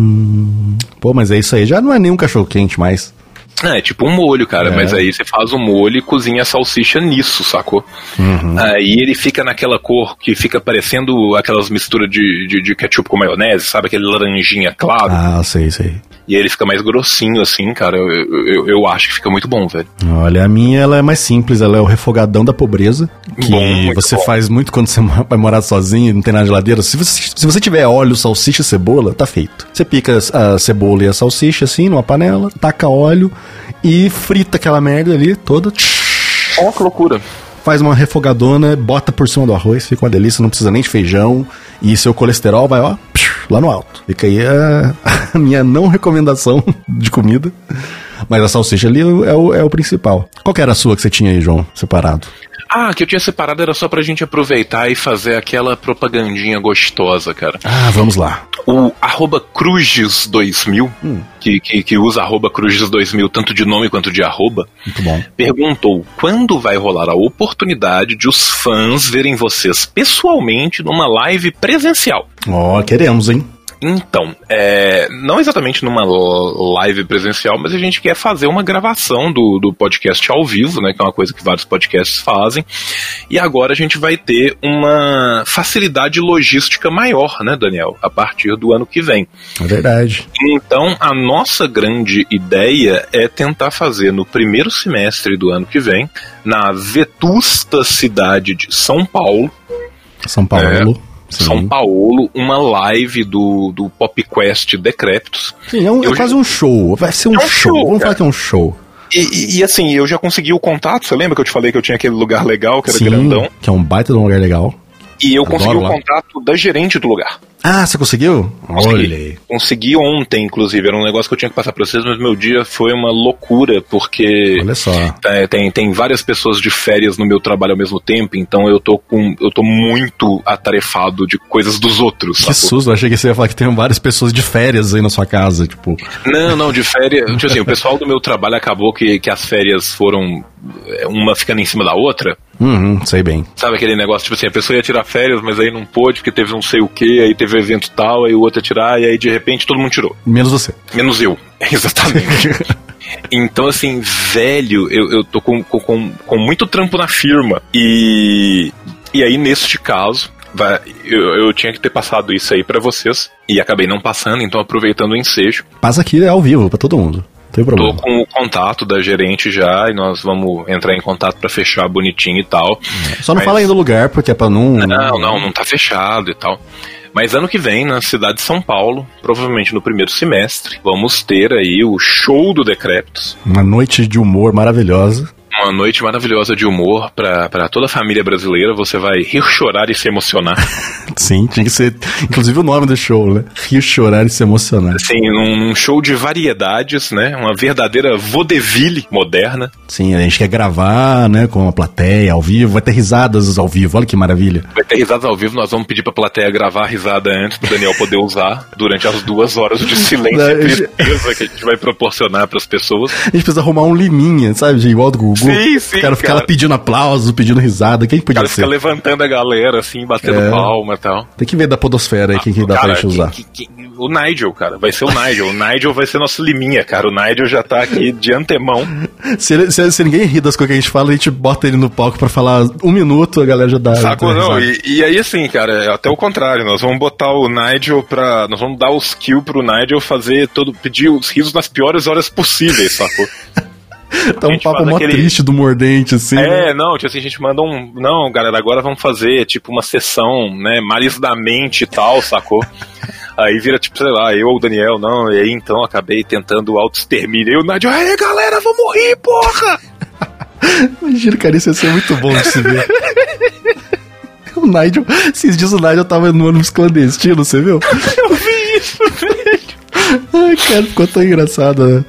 Pô, mas isso aí já não é nenhum cachorro-quente mais. É tipo um molho, cara, mas aí você faz o molho e cozinha a salsicha nisso, sacou? Aí ele fica naquela cor que fica parecendo aquelas misturas de ketchup com maionese, sabe? Aquele laranjinha claro. Ah, sei. E aí ele fica mais grossinho assim, cara, eu acho que fica muito bom, velho. Olha, a minha ela é mais simples, ela é o refogadão da pobreza, que você faz muito quando você vai morar sozinho, não tem nada na geladeira. Se você tiver óleo, salsicha e cebola, tá feito. Você pica a cebola e a salsicha assim, numa panela, taca óleo e frita aquela merda ali toda. Ó, que loucura. Faz uma refogadona, bota por cima do arroz, fica uma delícia, não precisa nem de feijão. E seu colesterol vai, ó, lá no alto. Fica aí a minha não recomendação de comida. Mas a salsicha ali é o principal. Qual que era a sua que você tinha aí, João, separado? Ah, que eu tinha separado era só pra gente aproveitar e fazer aquela propagandinha gostosa, cara. Ah, vamos lá. O @Cruzes2000, que usa @Cruzes2000 tanto de nome quanto de arroba, muito bom, perguntou quando vai rolar a oportunidade de os fãs verem vocês pessoalmente numa live presencial. Ó, queremos, hein? Então, não exatamente numa live presencial, mas a gente quer fazer uma gravação do podcast ao vivo, né, que é uma coisa que vários podcasts fazem, e agora a gente vai ter uma facilidade logística maior, né, Daniel, a partir do ano que vem. É verdade. Então, a nossa grande ideia é tentar fazer no primeiro semestre do ano que vem, na vetusta cidade de São Paulo. São Paulo. São Paulo, uma live do PopQuest Decrépitos. Sim, é quase um show. Vai ser um show. Vamos falar que é um show. E assim, eu já consegui o contato. Você lembra que eu te falei que eu tinha aquele lugar legal, que era grandão? Que é um baita de um lugar legal. E eu consegui o contato da gerente do lugar. Ah, você conseguiu? Olha aí. Consegui ontem, inclusive. Era um negócio que eu tinha que passar pra vocês, mas meu dia foi uma loucura, porque... Olha só. Tem várias pessoas de férias no meu trabalho ao mesmo tempo, então eu tô muito atarefado de coisas dos outros. Que susto, eu achei que você ia falar que tem várias pessoas de férias aí na sua casa, tipo... Não, de férias... Tipo assim, o pessoal do meu trabalho acabou que as férias foram uma ficando em cima da outra. Sei bem. Sabe aquele negócio, tipo assim, a pessoa ia tirar férias, mas aí não pôde, porque teve não sei o que, aí teve evento tal, aí o outro ia tirar, e aí de repente todo mundo tirou. Menos você. Menos eu, exatamente. Então, assim, velho, eu tô com muito trampo na firma. E aí, neste caso, eu tinha que ter passado isso aí pra vocês, e acabei não passando, então aproveitando o ensejo. Passa aqui ao vivo pra todo mundo. Tem problema. Tô com o contato da gerente já, e nós vamos entrar em contato pra fechar bonitinho e tal. Só não fala ainda o lugar, porque é pra não... Não tá fechado e tal. Mas ano que vem, na cidade de São Paulo, provavelmente no primeiro semestre, vamos ter aí o show do Decrépitos. Uma noite de humor maravilhosa. Uma noite maravilhosa de humor pra toda a família brasileira. Você vai rir, chorar e se emocionar. Sim, tinha que ser, inclusive, o nome do show, né? Rir, chorar e se emocionar. Sim, um show de variedades, né? Uma verdadeira vaudeville moderna. Sim, a gente quer gravar, né, com a plateia ao vivo. Vai ter risadas ao vivo, olha que maravilha. Vai ter risadas ao vivo, nós vamos pedir pra plateia gravar a risada antes pro Daniel poder usar durante as 2 horas de silêncio e tristeza que a gente vai proporcionar pras pessoas. A gente precisa arrumar um liminha, sabe? Igual do Gugu. Sim, o cara fica lá pedindo aplauso, pedindo risada. Quem podia ser? O cara fica levantando a galera, assim, batendo palma e tal. Tem que ver da podosfera aí quem dá pra gente usar. O Nigel, cara. Vai ser o Nigel. O Nigel vai ser nosso liminha, cara. O Nigel já tá aqui de antemão. Se ninguém rir das coisas que a gente fala, a gente bota ele no palco pra falar 1 minuto, a galera já dá. Sacou, não? E aí, assim, cara, até o contrário. Nós vamos botar o Nigel nós vamos dar os kills pro Nigel pedir os risos nas piores horas possíveis, sacou? Tá um papo mó triste do mordente, assim. Não, tipo assim, a gente manda não, galera, agora vamos fazer, tipo, uma sessão, né, marisdamente e tal, sacou? Aí vira, tipo, sei lá, eu ou o Daniel, não, e aí então acabei tentando o auto-extermínio. E o Nigel, aí galera, vamos rir, porra! Imagina, cara, isso ia ser muito bom de se ver. O Nigel, esses dias o Nigel tava no ônibus clandestino, você viu? Eu vi isso, velho. Ai, cara, ficou tão engraçado, né?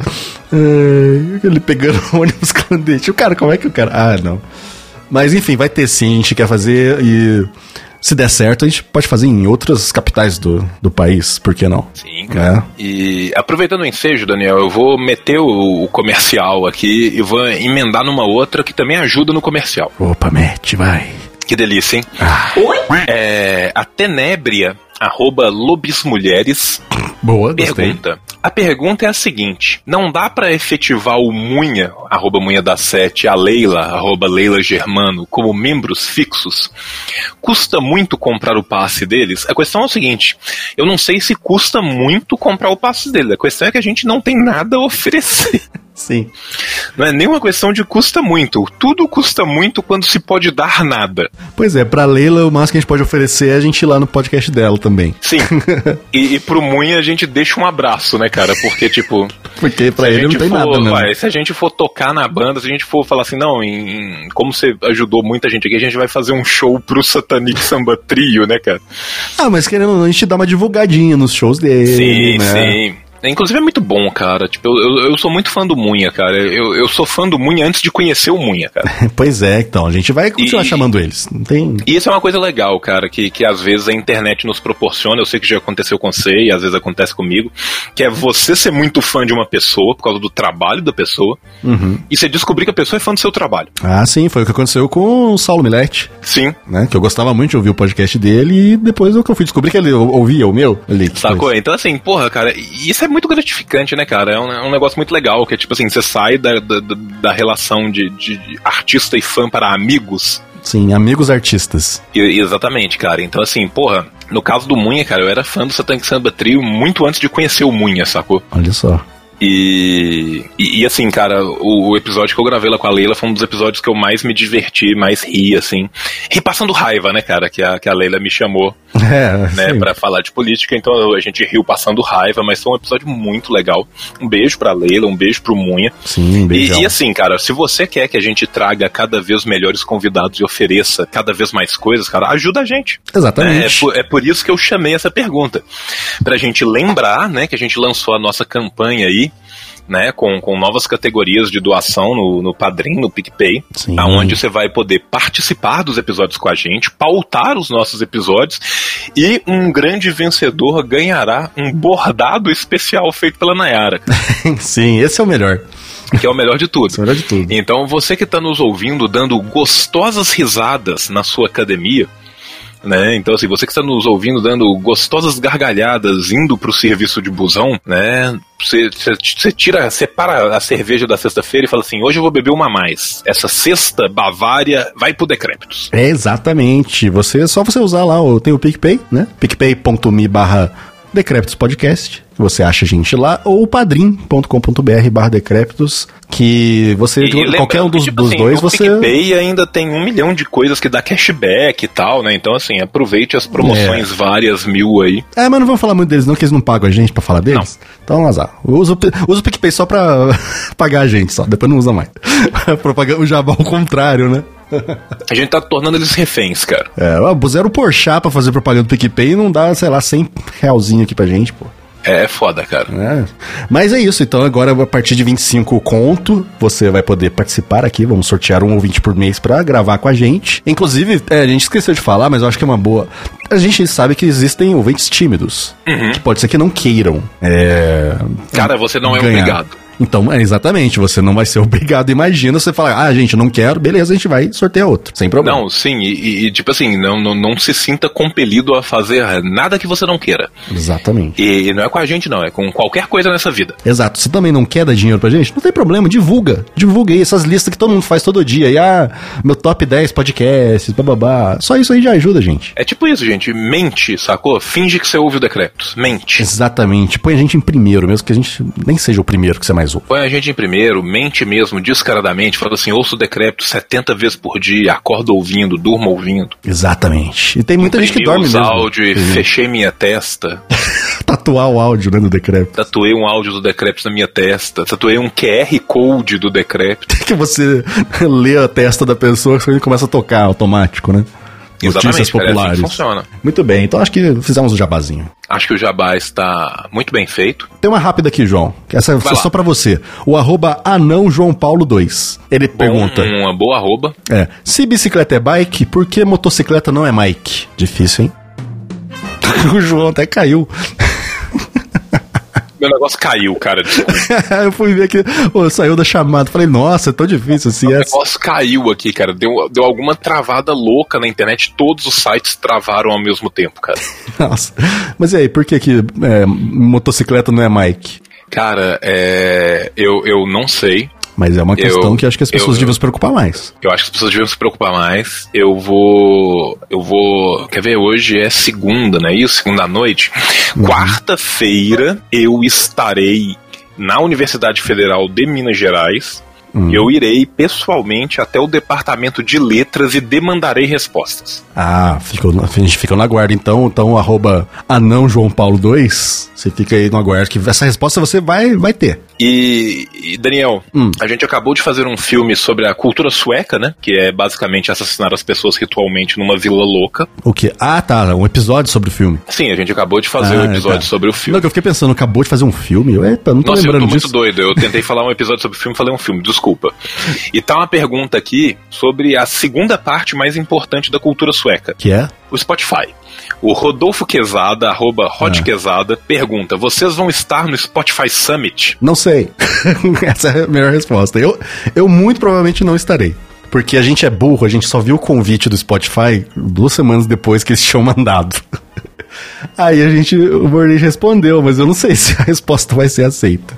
Ele pegando o ônibus clandestino. Cara, como é que o cara... Ah, não. Mas enfim, vai ter sim, a gente quer fazer e... Se der certo, a gente pode fazer em outras capitais do país, por que não? Sim, cara. E aproveitando o ensejo, Daniel, eu vou meter o comercial aqui e vou emendar numa outra que também ajuda no comercial. Opa, mete, vai. Que delícia, hein? Oi? A Tenébria, @lobismulheres. Boa, gostei. A pergunta é a seguinte: não dá pra efetivar o Munha, @Munha7, a Leila, @LeilaGermano, como membros fixos? Custa muito comprar o passe deles? A questão é o seguinte: eu não sei se custa muito comprar o passe deles. A questão é que a gente não tem nada a oferecer. Sim. Não é nem uma questão de custa muito. Tudo custa muito quando se pode dar nada. Pois é, pra Leila o máximo que a gente pode oferecer é a gente ir lá no podcast dela também. Sim. e pro Munha a gente deixa um abraço, né, cara? Porque, tipo... Porque pra ele não tem nada, né? Se a gente for tocar na banda, se a gente for falar assim, não, como você ajudou muita gente aqui, a gente vai fazer um show pro Satanic Samba Trio, né, cara? Ah, mas querendo ou não, a gente dá uma divulgadinha nos shows dele, sim, né? Sim. Inclusive é muito bom, cara. Tipo, eu sou muito fã do Munha, cara. Eu sou fã do Munha antes de conhecer o Munha, cara. Pois é, então. A gente vai continuar chamando eles. Não tem... E isso é uma coisa legal, cara, que às vezes a internet nos proporciona. Eu sei que já aconteceu com você e às vezes acontece comigo. Que é você ser muito fã de uma pessoa por causa do trabalho da pessoa. E você descobrir que a pessoa é fã do seu trabalho. Ah, sim. Foi o que aconteceu com o Saulo Milete. Sim. Né, que eu gostava muito de ouvir o podcast dele e depois eu fui descobrir que ele ouvia o meu. Sacou? Então assim, porra, cara, isso é muito gratificante, né, cara? É um negócio muito legal, que é tipo assim, você sai da relação de artista e fã para amigos. Sim, amigos artistas. Exatamente, cara. Então assim, porra, no caso do Munha, cara, eu era fã do Satanic Samba Trio muito antes de conhecer o Munha, sacou? Olha só. E assim, cara, o episódio que eu gravei lá com a Leila foi um dos episódios que eu mais me diverti, mais ri, assim. Ri passando raiva, né, cara, que a Leila me chamou, né, pra falar de política, então a gente riu passando raiva, mas foi um episódio muito legal. Um beijo pra Leila, um beijo pro Munha. Sim, um beijão. E assim, cara, se você quer que a gente traga cada vez melhores convidados e ofereça cada vez mais coisas, cara, ajuda a gente. Exatamente. É por isso que eu chamei essa pergunta. Pra gente lembrar, né, que a gente lançou a nossa campanha aí, né, com novas categorias de doação no Padrim, no PicPay, onde você vai poder participar dos episódios com a gente, pautar os nossos episódios, e um grande vencedor ganhará um bordado especial feito pela Nayara. Sim, esse é o melhor. Que é o melhor de tudo. Esse é o melhor de tudo. Então, você que está nos ouvindo, dando gostosas risadas na sua academia, né? Então, assim, você que está nos ouvindo dando gostosas gargalhadas indo pro serviço de busão, né? Você separa a cerveja da sexta-feira e fala assim: hoje eu vou beber uma a mais. Essa sexta Bavária vai pro Decrépitos. É, exatamente. Só você usar lá, tem o PicPay, né? picpay.me/Decrépitos Podcast, que você acha a gente lá, ou padrim.com.br/Decrépitos, que você, qualquer um dos dois, você... O PicPay ainda tem 1 milhão de coisas que dá cashback e tal, né? Então, assim, aproveite as promoções várias mil aí. Mas não vamos falar muito deles não, que eles não pagam a gente pra falar deles. Não. Então, azar. Usa o PicPay só pra pagar a gente, só. Depois não usa mais. Propaganda o jabá ao contrário, né? A gente tá tornando eles reféns, cara. Puseram o Porchat pra fazer propaganda do PicPay e não dá, sei lá, 100 realzinho aqui pra gente, pô. É foda, cara. Mas é isso, então agora a partir de 25 conto, você vai poder participar aqui, vamos sortear um ouvinte por mês pra gravar com a gente. Inclusive, a gente esqueceu de falar, mas eu acho que é uma boa... A gente sabe que existem ouvintes tímidos, que pode ser que não queiram cara, você não é ganhar. obrigado. Então, exatamente, você não vai ser obrigado. Imagina você falar, gente, não quero, beleza, a gente vai sortear outro, sem problema. Não, sim, e tipo assim, não se sinta compelido a fazer nada que você não queira. Exatamente. E não é com a gente não, é com qualquer coisa nessa vida. Exato, você também não quer dar dinheiro pra gente? Não tem problema, divulga aí essas listas que todo mundo faz todo dia. E meu top 10 podcasts, bababá. Só isso aí já ajuda a gente. É tipo isso, gente, mente, sacou? Finge que você ouve o Decrépitos, mente. Exatamente, põe a gente em primeiro, mesmo que a gente nem seja o primeiro que você mais ouve. Põe a gente em primeiro, mente mesmo, descaradamente, fala assim, ouço o Decrépitos 70 vezes por dia, acordo ouvindo, durmo ouvindo. Exatamente. E tem muita gente que dorme mesmo. Áudio e fechei minha testa. Tatuar o áudio, né, do Decrépitos. Tatuei um áudio do Decrépitos na minha testa. Tatuei um QR Code do Decrépitos. Que você lê a testa da pessoa e começa a tocar automático, né? Notícias populares. Assim funciona. Muito bem, então acho que fizemos o jabazinho. Acho que o jabá está muito bem feito. Tem uma rápida aqui, João. Essa é só pra você. O @anãojoaopaulo2. Ele pergunta... Uma boa arroba. Se bicicleta é bike, por que motocicleta não é Mike? Difícil, hein? O João até caiu. Meu negócio caiu, cara. Eu fui ver aqui, saiu da chamada. Falei, nossa, é tão difícil assim. O negócio caiu aqui, cara. Deu alguma travada louca na internet. Todos os sites travaram ao mesmo tempo, cara. Nossa. Mas e aí, por que motocicleta não é Mike? Cara, eu não sei. Mas é uma questão que acho que as pessoas deviam se preocupar mais. Eu acho que as pessoas deviam se preocupar mais. Eu vou... Quer ver? Hoje é segunda, não é isso? Segunda à noite. Quarta-feira eu estarei na Universidade Federal de Minas Gerais. Eu irei pessoalmente até o departamento de letras e demandarei respostas. A gente fica no aguardo, então @anãojoaopaulo2, você fica aí no aguardo, que essa resposta você vai ter. E Daniel, a gente acabou de fazer um filme sobre a cultura sueca, né? Que é basicamente assassinar as pessoas ritualmente numa vila louca. O quê? Tá, um episódio sobre o filme. Sim, a gente acabou de fazer um episódio sobre o filme. Não, que eu fiquei pensando, acabou de fazer um filme? Eita, não tô lembrando disso. Eu tô muito doido, eu tentei falar um episódio sobre o filme, falei um filme, desculpa. E tá uma pergunta aqui sobre a segunda parte mais importante da cultura sueca. Que é? O Spotify. O Rodolfo Quezada, @rodquezada, pergunta: vocês vão estar no Spotify Summit? Não sei. Essa é a melhor resposta. Eu muito provavelmente não estarei. Porque a gente é burro, a gente só viu o convite do Spotify 2 semanas depois que eles tinham mandado. Aí o Bornei respondeu, mas eu não sei se a resposta vai ser aceita.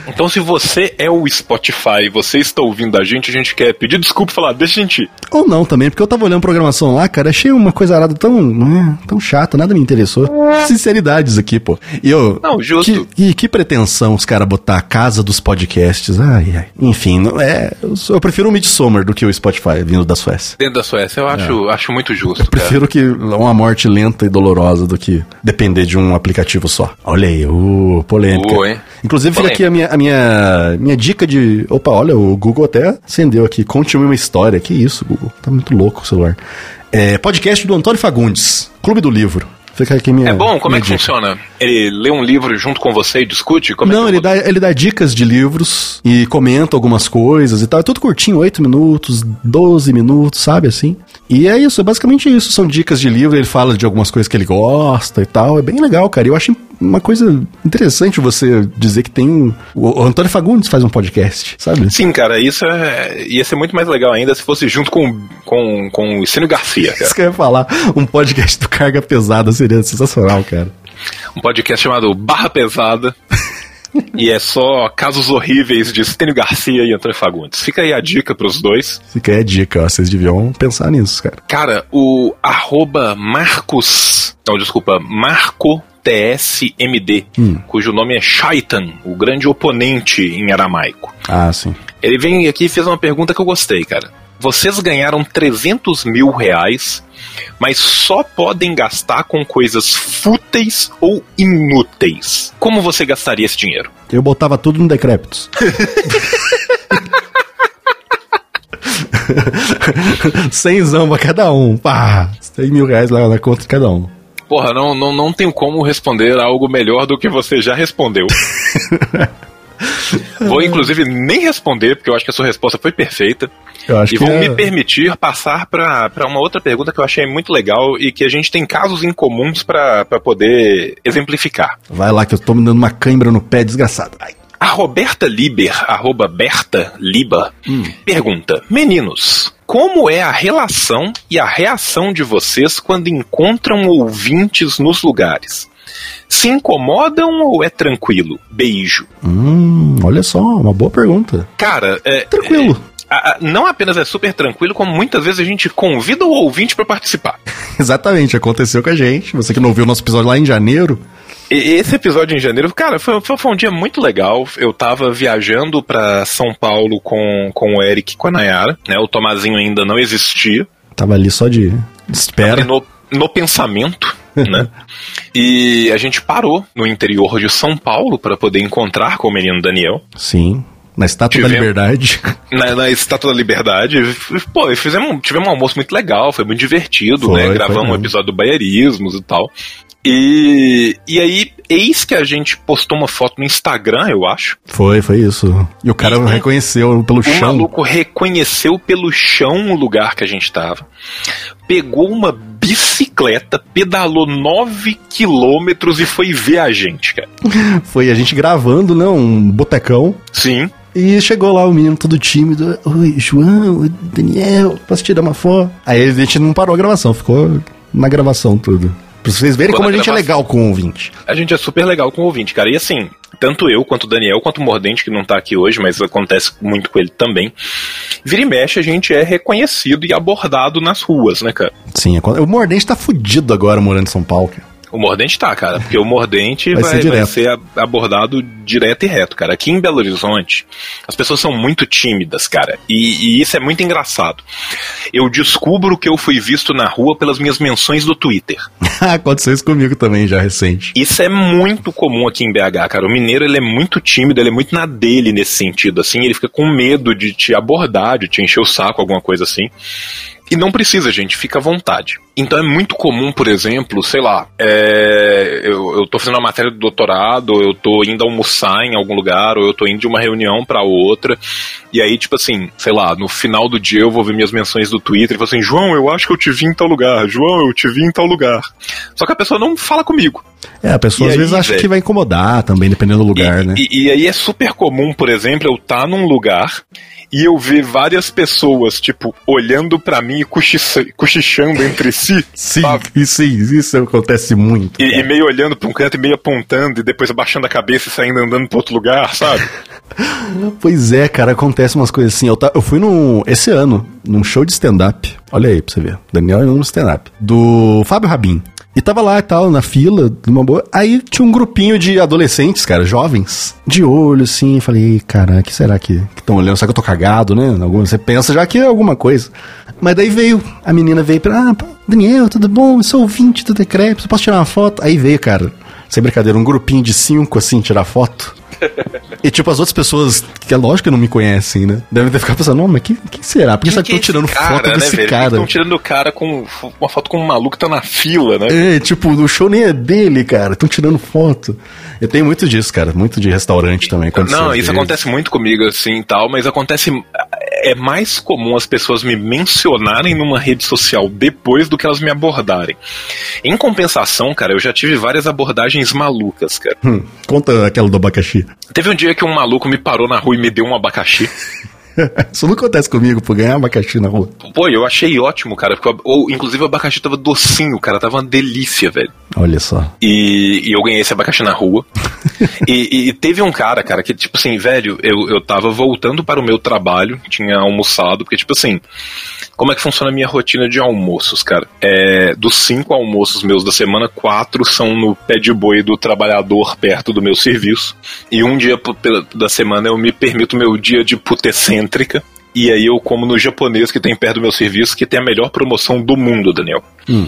Então, se você é o Spotify, você está ouvindo a gente quer pedir desculpa e falar, deixa a gente ir. Ou não também, porque eu tava olhando programação lá, cara, achei uma coisa arada tão chata, nada me interessou. Sinceridades aqui, pô. E eu... Não, justo. Que pretensão os caras botar a casa dos podcasts. Ai. Enfim, eu prefiro o Midsommar do que o Spotify vindo da Suécia. Dentro da Suécia, eu acho muito justo. Eu prefiro que uma morte lenta e dolorosa do que depender de um aplicativo só. Olha aí, polêmica. Hein? Inclusive, fica aqui a minha dica de... Opa, olha, o Google até acendeu aqui. Conte-me uma história. Que isso, Google? Tá muito louco o celular. Podcast do Antônio Fagundes, Clube do Livro. Fica aqui minha... É bom? Como é que dica. funciona? Ele lê um livro junto com você e discute? Não, ele dá dicas de livros e comenta algumas coisas e tal. É tudo curtinho, 8 minutos, 12 minutos, sabe, assim. E é isso, é basicamente isso. São dicas de livro, ele fala de algumas coisas que ele gosta e tal. É bem legal, cara. Eu acho uma coisa interessante você dizer que tem... O Antônio Fagundes faz um podcast, sabe? Sim, cara, isso ia ser muito mais legal ainda se fosse junto com o Estênio Garcia, cara. Isso que eu ia falar. Um podcast do Carga Pesada seria sensacional, cara. Um podcast chamado Barra Pesada. E é só casos horríveis de Estênio Garcia e Antônio Fagundes. Fica aí a dica pros dois. Fica aí a dica, ó. Vocês deviam pensar nisso, cara. Cara, o @Marcos TSMD, cujo nome é Shaitan, o grande oponente em aramaico. Ah, sim. Ele vem aqui e fez uma pergunta que eu gostei, cara. Vocês ganharam 300 mil reais, mas só podem gastar com coisas fúteis ou inúteis. Como você gastaria esse dinheiro? Eu botava tudo no Decrépitos. 100zão pra cada um. Pá, 100 mil reais lá na conta de cada um. Porra, não tenho como responder algo melhor do que você já respondeu. Vou, inclusive, nem responder, porque eu acho que a sua resposta foi perfeita. E vou me permitir passar para uma outra pergunta que eu achei muito legal e que a gente tem casos incomuns para poder exemplificar. Vai lá que eu tô me dando uma cãibra no pé desgraçado. Ai. A Roberta Liber, @BertaLiba, pergunta: meninos, como é a relação e a reação de vocês quando encontram ouvintes nos lugares? Se incomodam ou é tranquilo? Beijo. Olha só, uma boa pergunta. Cara, tranquilo. Não apenas é super tranquilo, como muitas vezes a gente convida o ouvinte pra participar. Exatamente, aconteceu com a gente. Você que não viu o nosso episódio lá em janeiro. Esse episódio em janeiro, cara, foi um dia muito legal. Eu tava viajando pra São Paulo com o Eric e com a Nayara, né? O Tomazinho ainda não existia. Tava ali só de espera. Tava no pensamento, né? E a gente parou no interior de São Paulo pra poder encontrar com o menino Daniel. Sim. Na Estátua da Liberdade. Na Estátua da Liberdade. Pô, tivemos um almoço muito legal, foi muito divertido, né? Gravamos um episódio do Baierismos e tal. E aí, eis que a gente postou uma foto no Instagram, eu acho. Foi isso. E o cara reconheceu pelo chão. O maluco reconheceu pelo chão o lugar que a gente tava. Pegou uma bicicleta, pedalou 9 quilômetros e foi ver a gente, cara. Foi a gente gravando, né? Um botecão. Sim. E chegou lá o menino todo tímido. Oi, João, Daniel, posso te dar uma foto? Aí a gente não parou a gravação, ficou na gravação tudo. Pra vocês verem como a gente é legal com o ouvinte. A gente é super legal com o ouvinte, cara. E assim, tanto eu, quanto o Daniel, quanto o Mordente, que não tá aqui hoje, mas acontece muito com ele também. Vira e mexe, a gente é reconhecido e abordado nas ruas, né, cara? Sim, o Mordente tá fudido agora morando em São Paulo, cara. O Mordente tá, cara, porque o Mordente vai ser abordado direto e reto, cara. Aqui em Belo Horizonte, as pessoas são muito tímidas, cara, e isso é muito engraçado. Eu descubro que eu fui visto na rua pelas minhas menções do Twitter. Aconteceu isso comigo também, já recente. Isso é muito comum aqui em BH, cara. O mineiro, ele é muito tímido, ele é muito na dele nesse sentido, assim, ele fica com medo de te abordar, de te encher o saco, alguma coisa assim. E não precisa, gente, fica à vontade. Então é muito comum, por exemplo, sei lá, eu tô fazendo uma matéria do doutorado, ou eu tô indo almoçar em algum lugar, ou eu tô indo de uma reunião pra outra, e aí, tipo assim, sei lá, no final do dia eu vou ver minhas menções do Twitter e falo assim, João, eu acho que eu te vi em tal lugar, João, eu te vi em tal lugar. Só que a pessoa não fala comigo. A pessoa às vezes acha que vai incomodar também, dependendo do lugar, né? E aí é super comum, por exemplo, eu estar num lugar e eu ver várias pessoas, tipo, olhando pra mim e cochichando entre si. Sim, isso acontece muito. E meio olhando pra um canto e meio apontando, e depois abaixando a cabeça e saindo andando pra outro lugar, sabe? Pois é, cara, acontece umas coisas assim. Eu fui esse ano, num show de stand-up. Olha aí pra você ver. Daniel é um stand-up. Do Fábio Rabin. E tava lá e tal, na fila, numa boa. Aí tinha um grupinho de adolescentes, cara, jovens, de olho, assim. Falei, cara, que será que estão olhando? Será que eu tô cagado, né? Você pensa já que é alguma coisa. Mas daí a menina veio pra... Daniel, tudo bom? Eu sou ouvinte do Decrépito, posso tirar uma foto? Aí veio, cara, sem brincadeira, um grupinho de 5, assim, tirar foto. E tipo, as outras pessoas, que é lógico que não me conhecem, né? Devem ter ficado pensando, não, mas que será? Por que estão tirando foto desse cara? Estão tirando o cara com uma foto com um maluco que tá na fila, né? É, tipo, o show nem é dele, cara. Estão tirando foto. Eu tenho muito disso, cara. Muito de restaurante também. Não, isso acontece muito comigo, assim, e tal, mas acontece... É mais comum as pessoas me mencionarem numa rede social depois do que elas me abordarem. Em compensação, cara, eu já tive várias abordagens malucas, cara. Conta aquela do abacaxi. Teve um dia que um maluco me parou na rua e me deu um abacaxi. Isso não acontece comigo, por ganhar abacaxi na rua. Pô, eu achei ótimo, cara. Inclusive o abacaxi tava docinho, cara. Tava uma delícia, velho. Olha só. E eu ganhei esse abacaxi na rua. e teve um cara, que tipo assim, velho, eu tava voltando para o meu trabalho, tinha almoçado, porque tipo assim, como é que funciona a minha rotina de almoços, cara? Dos 5 almoços meus da semana, 4 são no pé de boi do trabalhador perto do meu serviço. E um dia da semana eu me permito meu dia de putecêntrica. E aí eu como no japonês que tem perto do meu serviço, que tem a melhor promoção do mundo, Daniel.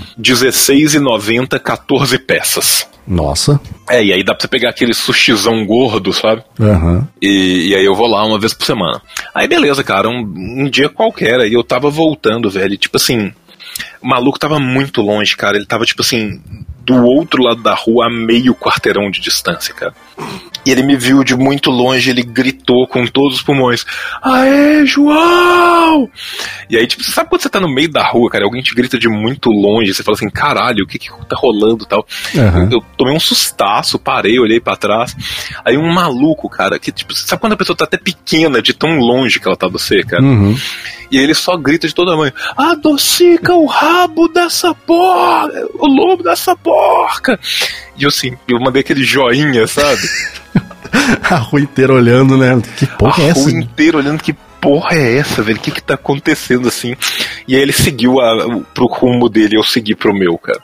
R$16,90, 14 peças. Nossa. E aí dá pra você pegar aquele sushizão gordo, sabe? Uhum. E aí eu vou lá uma vez por semana. Aí beleza, cara, um dia qualquer, aí eu tava voltando, velho, tipo assim, o maluco tava muito longe, cara, ele tava tipo assim, do outro lado da rua a meio quarteirão de distância, cara. E ele me viu de muito longe, ele gritou com todos os pulmões: "Aê, João!" E aí, tipo, você sabe quando você tá no meio da rua, cara, alguém te grita de muito longe, você fala assim, caralho, o que tá rolando e tal. Uhum. Eu tomei um sustaço, parei, olhei pra trás. Aí um maluco, cara, que tipo, sabe quando a pessoa tá até pequena, de tão longe que ela tá de você, cara? Uhum. E aí ele só grita de toda manhã: "Adocica o rabo dessa porca, o lobo dessa porca!" E eu mandei aquele joinha, sabe? A rua inteira olhando, né? Que porra é essa? A rua inteira olhando, que porra é essa, velho? O que tá acontecendo assim? E aí ele seguiu pro rumo dele, eu segui pro meu, cara.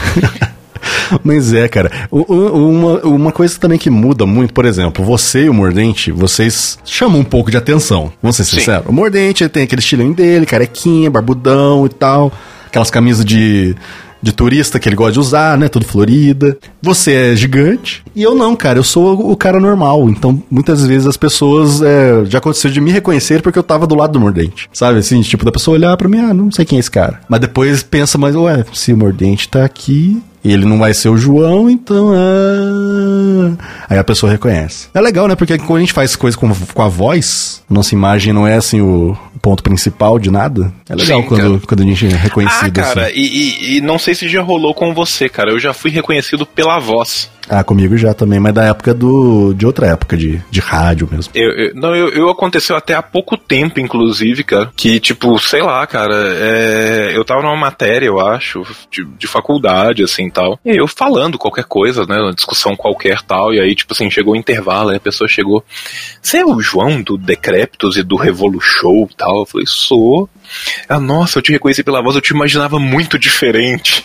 Mas cara, uma coisa também que muda muito, por exemplo, você e o Mordente, vocês chamam um pouco de atenção, vamos ser sinceros. O Mordente, ele tem aquele estilinho dele, carequinha, barbudão e tal, aquelas camisas de turista que ele gosta de usar, né, tudo florida. Você é gigante e eu não, cara, eu sou o cara normal, então muitas vezes as pessoas, já aconteceu de me reconhecer porque eu tava do lado do Mordente, sabe, assim, tipo, da pessoa olhar pra mim, não sei quem é esse cara, mas depois pensa, mas ué, se o Mordente tá aqui e ele não vai ser o João, então aí a pessoa reconhece. É legal, né? Porque quando a gente faz coisa com a voz, nossa imagem não é assim o ponto principal de nada. É legal. Sim, quando a gente é reconhecido. Cara, assim. E não sei se já rolou com você, cara. Eu já fui reconhecido pela voz. Comigo já também, mas da época de outra época, de rádio mesmo. Eu aconteceu até há pouco tempo, inclusive, cara, que tipo, sei lá, cara, eu tava numa matéria, eu acho, de faculdade, assim, tal, e eu falando qualquer coisa, né, uma discussão qualquer, tal, e aí, tipo assim, chegou o intervalo, aí a pessoa chegou: "Você é o João do Decréptos e do Revolu Show", tal? Eu falei: "Sou." Nossa, eu te reconheci pela voz, eu te imaginava muito diferente.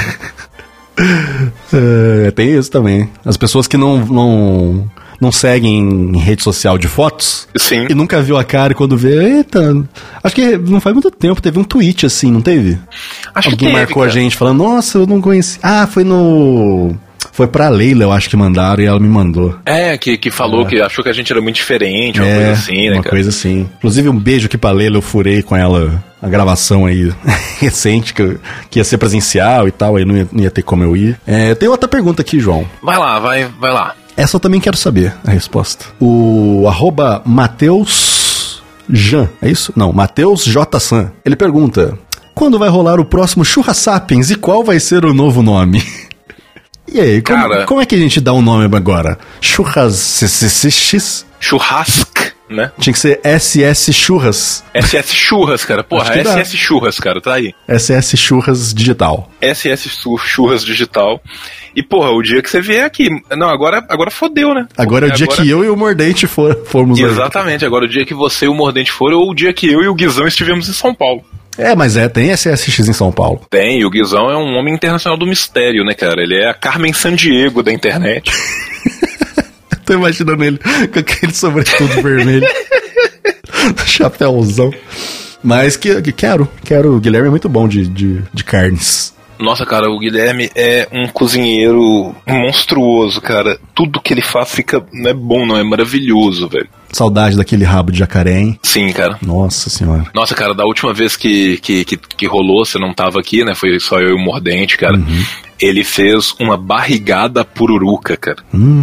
Tem isso também. As pessoas que não seguem em rede social de fotos. Sim. E nunca viu a cara, e quando vê, eita, acho que não faz muito tempo, teve um tweet assim, não teve? Acho Alguém que teve, marcou, cara, a gente falando: "Nossa, eu não conheci." Foi pra Leila, eu acho que mandaram, e ela me mandou. Que falou que achou que a gente era muito diferente, uma coisa assim, né, uma coisa assim. Inclusive, um beijo aqui pra Leila, eu furei com ela a gravação aí recente, que ia ser presencial e tal, aí não ia ter como eu ir. Tem outra pergunta aqui, João. Vai lá. Essa eu também quero saber a resposta. O @Mateus Jan, é isso? Não, Mateus J. San. Ele pergunta: quando vai rolar o próximo Churras Sapiens e qual vai ser o novo nome? E aí, como é que a gente dá um nome agora? Churrasc? né? Tinha que ser SS Churras. SS Churras, cara. Porra, SS Churras, cara, tá aí. SS Churras Digital. SS Churras Digital. E, porra, o dia que você vier aqui... Não, agora fodeu, né? Agora é o dia que eu e o Mordente formos. Exatamente, agora o dia que você e o Mordente foram, ou o dia que eu e o Guizão estivemos em São Paulo. Mas tem SSX em São Paulo. Tem, e o Guizão é um homem internacional do mistério, né, cara? Ele é a Carmen Sandiego da internet. Tô imaginando ele com aquele sobretudo vermelho. Chapéuzão. Mas quero. O Guilherme é muito bom de carnes. Nossa, cara, o Guilherme é um cozinheiro monstruoso, cara. Tudo que ele faz fica... Não é bom, não. É maravilhoso, velho. Saudade daquele rabo de jacaré, hein? Sim, cara. Nossa senhora. Nossa, cara, da última vez que rolou, você não tava aqui, né? Foi só eu e o Mordente, cara. Uhum. Ele fez uma barrigada pururuca, cara.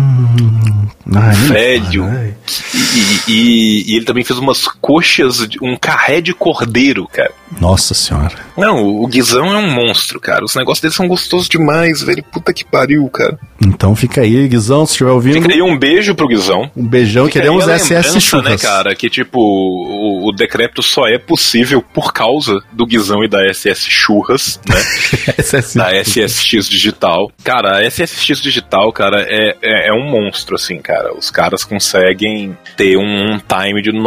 Velho. E ele também fez umas coxas, um carré de cordeiro, cara. Nossa senhora. Não, o Guizão é um monstro, cara. Os negócios dele são gostosos demais, velho. Puta que pariu, cara. Então fica aí, Guizão, se estiver ouvindo. Fica aí um beijo pro Guizão. Um beijão, queremos SS Churras. Né, cara, que tipo, o decrépito só é possível por causa do Guizão e da SS Churras, né? Da SSX Digital. Cara, a SSX Digital, cara, é um monstro, assim, cara. Os caras conseguem ter um time de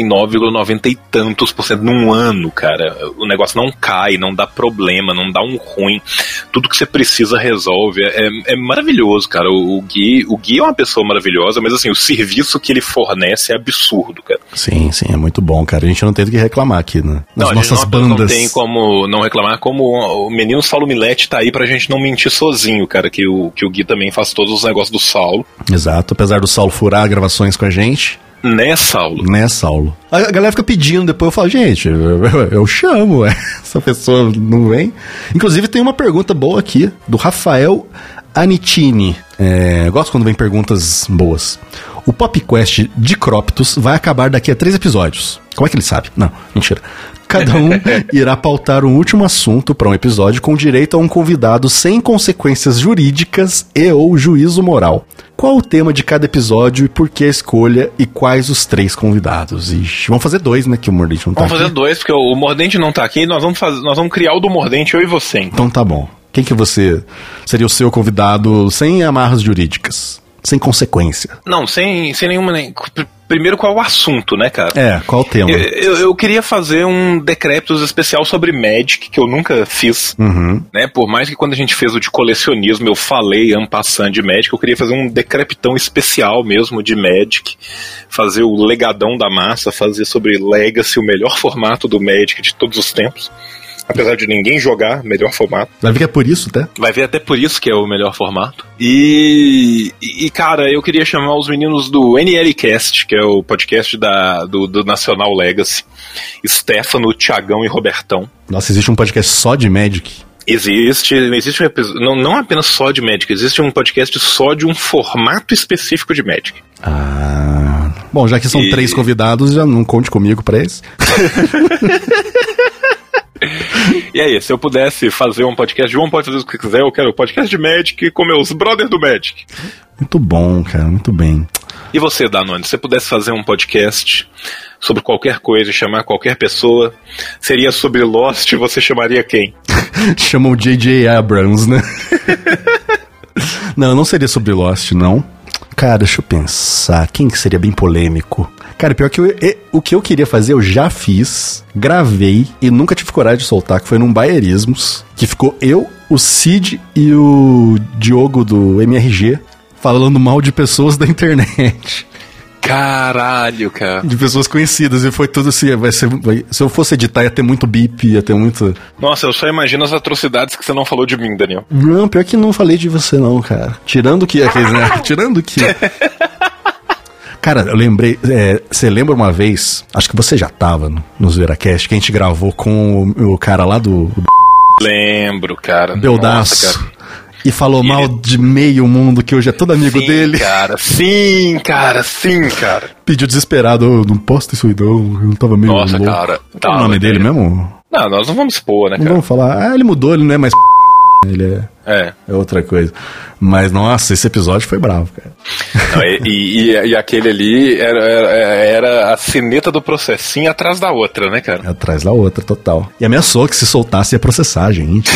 99,90 e tantos % num ano, cara. O negócio não cai, não dá problema, não dá um ruim. Tudo que você precisa resolve. É maravilhoso, cara. O Gui é uma pessoa maravilhosa, mas assim, o serviço que ele fornece é absurdo, cara. Sim, é muito bom, cara. A gente não tem do que reclamar aqui, né? Nas nossas bandas. Não tem como não reclamar, como o menino Saulo Milete tá aí pra gente não mentir sozinho, cara, que o Gui também faz todos os negócios do Saulo. Exato, apesar do Saulo furar gravações com a gente. Né, Saulo? A galera fica pedindo, depois eu falo, gente, eu chamo, essa pessoa não vem. Inclusive tem uma pergunta boa aqui, do Rafael Anitini. Gosto quando vem perguntas boas. O PopQuest de Croptos vai acabar daqui a 3 episódios. Como é que ele sabe? Não, mentira. Cada um irá pautar um último assunto para um episódio com direito a um convidado sem consequências jurídicas e ou juízo moral. Qual o tema de cada episódio e por que a escolha e quais os 3 convidados? Ixi, vamos fazer 2, né, que o Mordente não tá aqui. Vamos fazer 2, porque o Mordente não tá aqui, nós vamos criar o do Mordente, eu e você. Então tá bom. Quem que você seria o seu convidado sem amarras jurídicas? Sem consequência? Não, sem nenhuma... Primeiro, qual é o assunto, né, cara? Qual o tema? Eu queria fazer um Decréptos especial sobre Magic, que eu nunca fiz, né? Por mais que quando a gente fez o de colecionismo, eu falei en passant de Magic, eu queria fazer um Decréptão especial mesmo de Magic, fazer o legadão da massa, fazer sobre Legacy, o melhor formato do Magic de todos os tempos. Apesar de ninguém jogar, melhor formato. Vai ver que é por isso, tá? Vai ver até por isso que é o melhor formato. E cara, eu queria chamar os meninos do NLCast, que é o podcast do Nacional Legacy. Stefano, Thiagão e Robertão. Nossa, existe um podcast só de Magic? Existe um episódio, não apenas só de Magic, existe um podcast só de um formato específico de Magic. Bom, já que são 3 convidados, já não conte comigo pra esse. E aí, se eu pudesse fazer um podcast, João pode fazer o que quiser, eu quero um podcast de Magic com meus brothers do Magic. Muito bom, cara, muito bem. E você, Danone, se você pudesse fazer um podcast sobre qualquer coisa, chamar qualquer pessoa, seria sobre Lost, você chamaria quem? Chama o J.J. Abrams, né? Não seria sobre Lost, não. Cara, deixa eu pensar, quem que seria bem polêmico? Cara, pior que o que eu queria fazer, eu já fiz, gravei e nunca tive coragem de soltar, que foi num Baerismos, que ficou eu, o Cid e o Diogo do MRG falando mal de pessoas da internet. Caralho, cara. De pessoas conhecidas, e foi tudo assim, se eu fosse editar ia ter muito bip, ia ter muito... Nossa, eu só imagino as atrocidades que você não falou de mim, Daniel. Não, pior que não falei de você não, cara. Tirando que... Tirando que... Cara, eu lembrei, você lembra uma vez, acho que você já tava no Zeracast, que a gente gravou com o cara lá do... Lembro, cara. Beldaço. Nossa, cara. E falou mal de meio mundo, que hoje é todo amigo dele. Sim, cara. Pediu desesperado, não posto isso aí não, eu não tava meio Nossa, louco. cara. Qual é o nome dele mesmo? Não, nós não vamos expor, né, cara? Não vamos falar, ele mudou, ele não é mais ele é outra coisa. Mas, nossa, esse episódio foi bravo, cara. Não, e aquele ali era a sineta do processinho atrás da outra, né, cara? Atrás da outra, total. E ameaçou que se soltasse ia processar, gente.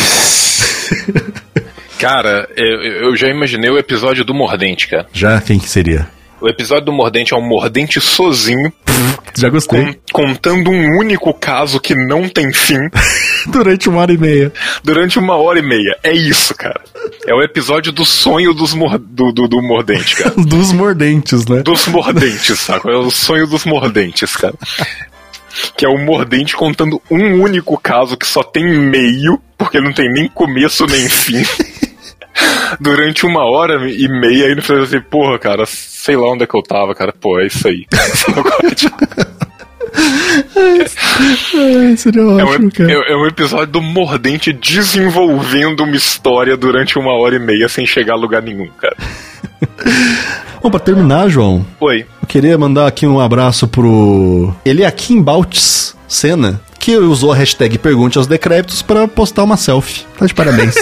Cara, eu já imaginei o episódio do Mordente, cara. Já? Quem que seria? O episódio do Mordente é um Mordente sozinho. Já gostei. Contando um único caso que não tem fim. Durante 1h30. Durante 1h30. É isso, cara. É o episódio do sonho do Mordente, cara. Dos mordentes, né? Dos mordentes, sabe? É o sonho dos mordentes, cara. Que é o Mordente contando um único caso que só tem meio, porque não tem nem começo nem fim. Durante 1h30, aí no final assim, porra, cara, sei lá onde é que eu tava, cara. Pô, é isso aí. Seria ótimo, cara. É um episódio do Mordente desenvolvendo uma história durante 1h30 sem chegar a lugar nenhum, cara. Bom, pra terminar, João. Oi. Eu queria mandar aqui um abraço pro Eliakim Baltz Senna, que usou a hashtag Pergunte aos Decrépitos pra postar uma selfie. Tá de parabéns.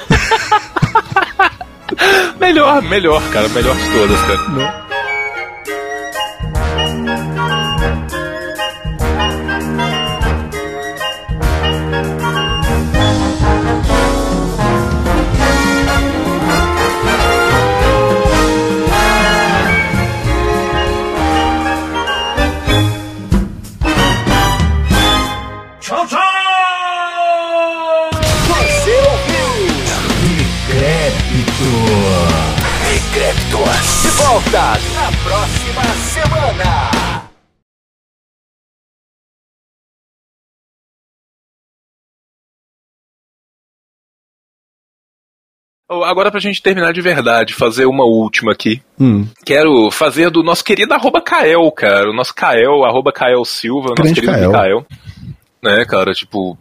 Melhor, cara. Melhor de todas, cara. Não. Tchau, tchau! Você ouviu? Decrépitos. De volta na próxima semana. Agora pra gente terminar de verdade, fazer uma última aqui. Quero fazer do nosso querido @Kael, cara. O nosso Kael, @Kael Silva, nosso querido Kael. Né, cara, tipo,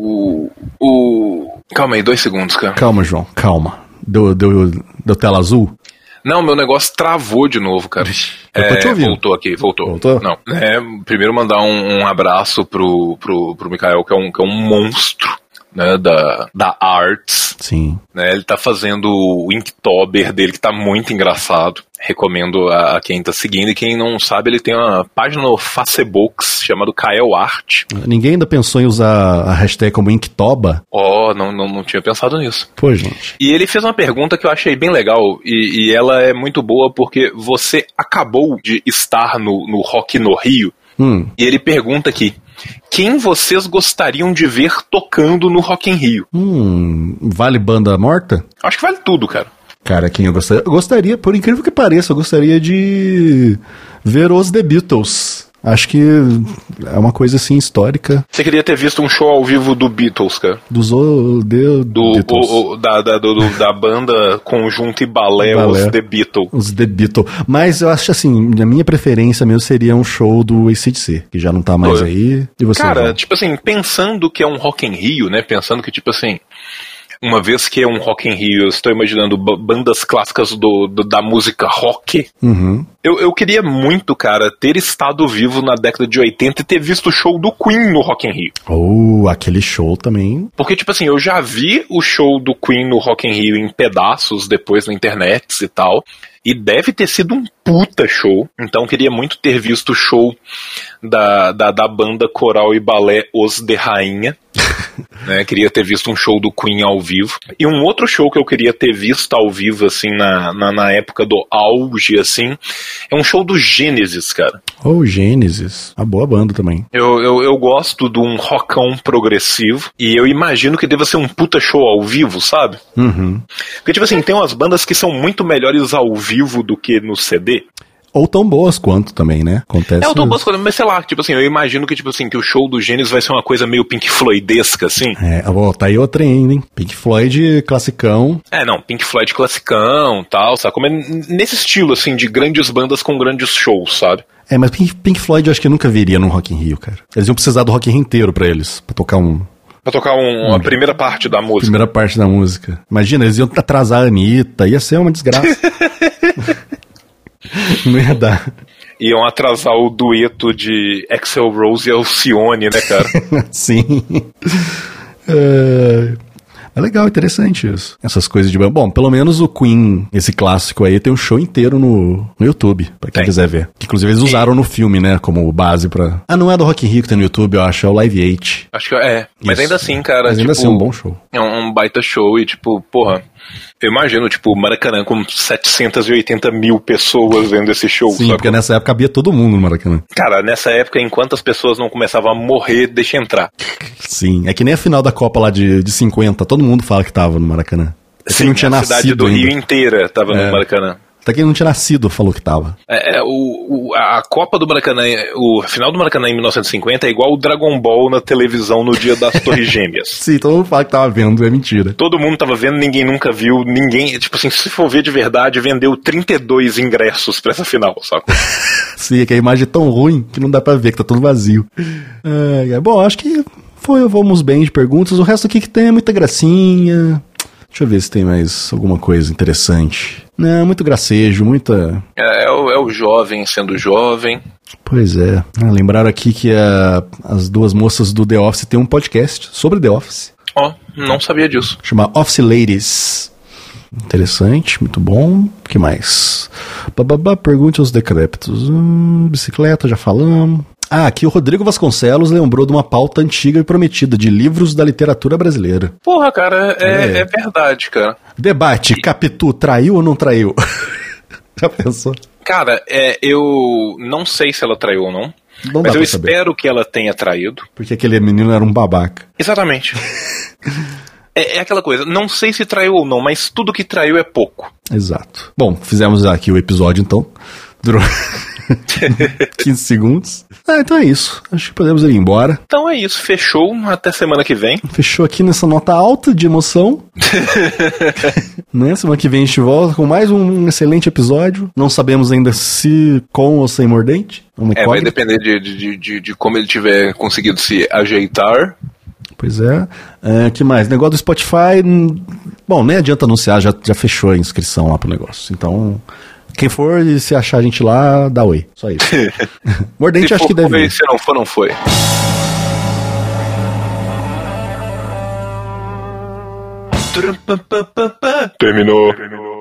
Calma aí, 2 segundos, cara. Calma, João, calma. Deu tela azul? Não, meu negócio travou de novo, cara. Eu tô te ouvindo. Voltou. Não, primeiro mandar um abraço pro Mikael, que é um monstro, né, da Arts. Sim. Né, ele tá fazendo o Inktober dele, que tá muito engraçado. Recomendo a quem tá seguindo. E quem não sabe, ele tem uma página no Facebook chamada Kael Art. Ninguém ainda pensou em usar a hashtag como Inktoba? Não tinha pensado nisso. Pô, gente. E ele fez uma pergunta que eu achei bem legal. E ela é muito boa porque você acabou de estar no Rock no Rio. E ele pergunta aqui: quem vocês gostariam de ver tocando no Rock in Rio? Vale banda morta? Acho que vale tudo, cara. Cara, quem eu gostaria? Eu gostaria, por incrível que pareça, eu gostaria de ver os The Beatles. Acho que é uma coisa assim histórica. Você queria ter visto um show ao vivo do Beatles, cara? Da banda conjunto e balé, os The Beatles. Os The Beatles. Mas eu acho assim, a minha preferência mesmo seria um show do AC/DC, que já não tá mais aí. E você, cara, João? tipo assim, pensando que é um Rock in Rio, né? Pensando que, tipo assim, uma vez que é um Rock in Rio, eu estou imaginando bandas clássicas da música rock. Eu queria muito, cara, ter estado vivo na década de 80 e ter visto o show do Queen no Rock in Rio. Aquele show também. Porque, tipo assim, eu já vi o show do Queen no Rock in Rio em pedaços depois na internet e tal. E deve ter sido um puta show. Então queria muito ter visto o show da banda coral e balé Os de Rainha. Né, queria ter visto um show do Queen ao vivo. E um outro show que eu queria ter visto ao vivo, assim, na época do auge, assim, é um show do Gênesis, cara. Gênesis. Uma boa banda também. Eu gosto de um rockão progressivo. E eu imagino que deva ser um puta show ao vivo, sabe? Porque, tipo assim, tem umas bandas que são muito melhores ao vivo do que no CD. Ou tão boas quanto também, né? Acontece. Ou tão boas quanto, mas sei lá, tipo assim, eu imagino que, tipo assim, que o show do Gênesis vai ser uma coisa meio Pink Floydesca, assim. Tá aí outra ainda, hein? Pink Floyd classicão. Pink Floyd classicão, tal, sabe? Como é nesse estilo, assim, de grandes bandas com grandes shows, sabe? Mas Pink Floyd eu acho que nunca viria no Rock in Rio, cara. Eles iam precisar do Rock in Rio inteiro pra eles, pra tocar a primeira parte da música. Primeira parte da música. Imagina, eles iam atrasar a Anitta, ia ser uma desgraça. Não ia dar. Iam atrasar o dueto de Axl Rose e Alcione, né, cara? Sim. É legal, interessante isso. Essas coisas de... Bom, pelo menos o Queen, esse clássico aí, tem um show inteiro no YouTube, pra quem quiser ver. Que, inclusive eles usaram no filme, né, como base pra... Ah, não é do Rock in Rio que tem no YouTube, eu acho, é o Live 8. Acho que é. Mas Isso. ainda assim, cara, Mas ainda assim é um bom show. É um baita show e, tipo, porra... Eu imagino, tipo, Maracanã com 780 mil pessoas vendo esse show. Sim, sabe? porque nessa época cabia todo mundo no Maracanã. Cara, nessa época, enquanto as pessoas não começavam a morrer, deixa entrar. Sim, é que nem a final da Copa lá de 50, todo mundo fala que tava no Maracanã. Quem não tinha a cidade nascido do ainda. Rio inteira tava no Maracanã. Até quem não tinha nascido falou que tava. A Copa do Maracanã, o final do Maracanã em 1950 é igual o Dragon Ball na televisão no dia das Torres Gêmeas. Sim, todo mundo fala que tava vendo, é mentira. Todo mundo tava vendo, ninguém nunca viu, ninguém, tipo assim, se for ver de verdade, vendeu 32 ingressos pra essa final, sabe? Sim, é que a imagem é tão ruim que não dá pra ver, que tá tudo vazio. Bom, acho que vamos bem de perguntas, o resto aqui que tem é muita gracinha... Deixa eu ver se tem mais alguma coisa interessante. Não, muito gracejo, muita... É o jovem sendo jovem. Pois é. Lembraram aqui que as duas moças do The Office têm um podcast sobre The Office. Não sabia disso. Chama Office Ladies. Interessante, muito bom. O que mais? Pergunte aos decrépitos. Bicicleta, já falamos. Aqui o Rodrigo Vasconcelos lembrou de uma pauta antiga e prometida de livros da literatura brasileira. Porra, cara, é verdade, cara. Debate, Capitu, traiu ou não traiu? Já pensou? Cara, eu não sei se ela traiu ou não. Mas eu espero que ela tenha traído. Porque aquele menino era um babaca. Exatamente. É aquela coisa, não sei se traiu ou não, mas tudo que traiu é pouco. Exato. Bom, fizemos aqui o episódio então. Durou 15 segundos. Então é isso. Acho que podemos ir embora. Então é isso, fechou. Até semana que vem. Fechou aqui nessa nota alta de emoção. Né? Semana que vem a gente volta com mais um excelente episódio. Não sabemos ainda se com ou sem mordente. Vai depender de como ele tiver conseguido se ajeitar. Pois é. Que mais? Negócio do Spotify. Bom, nem adianta anunciar, já fechou a inscrição lá pro negócio. Então, quem for e se achar a gente lá, dá oi. Só isso. Mordente acho que deve ir. Se não for, não foi. Terminou.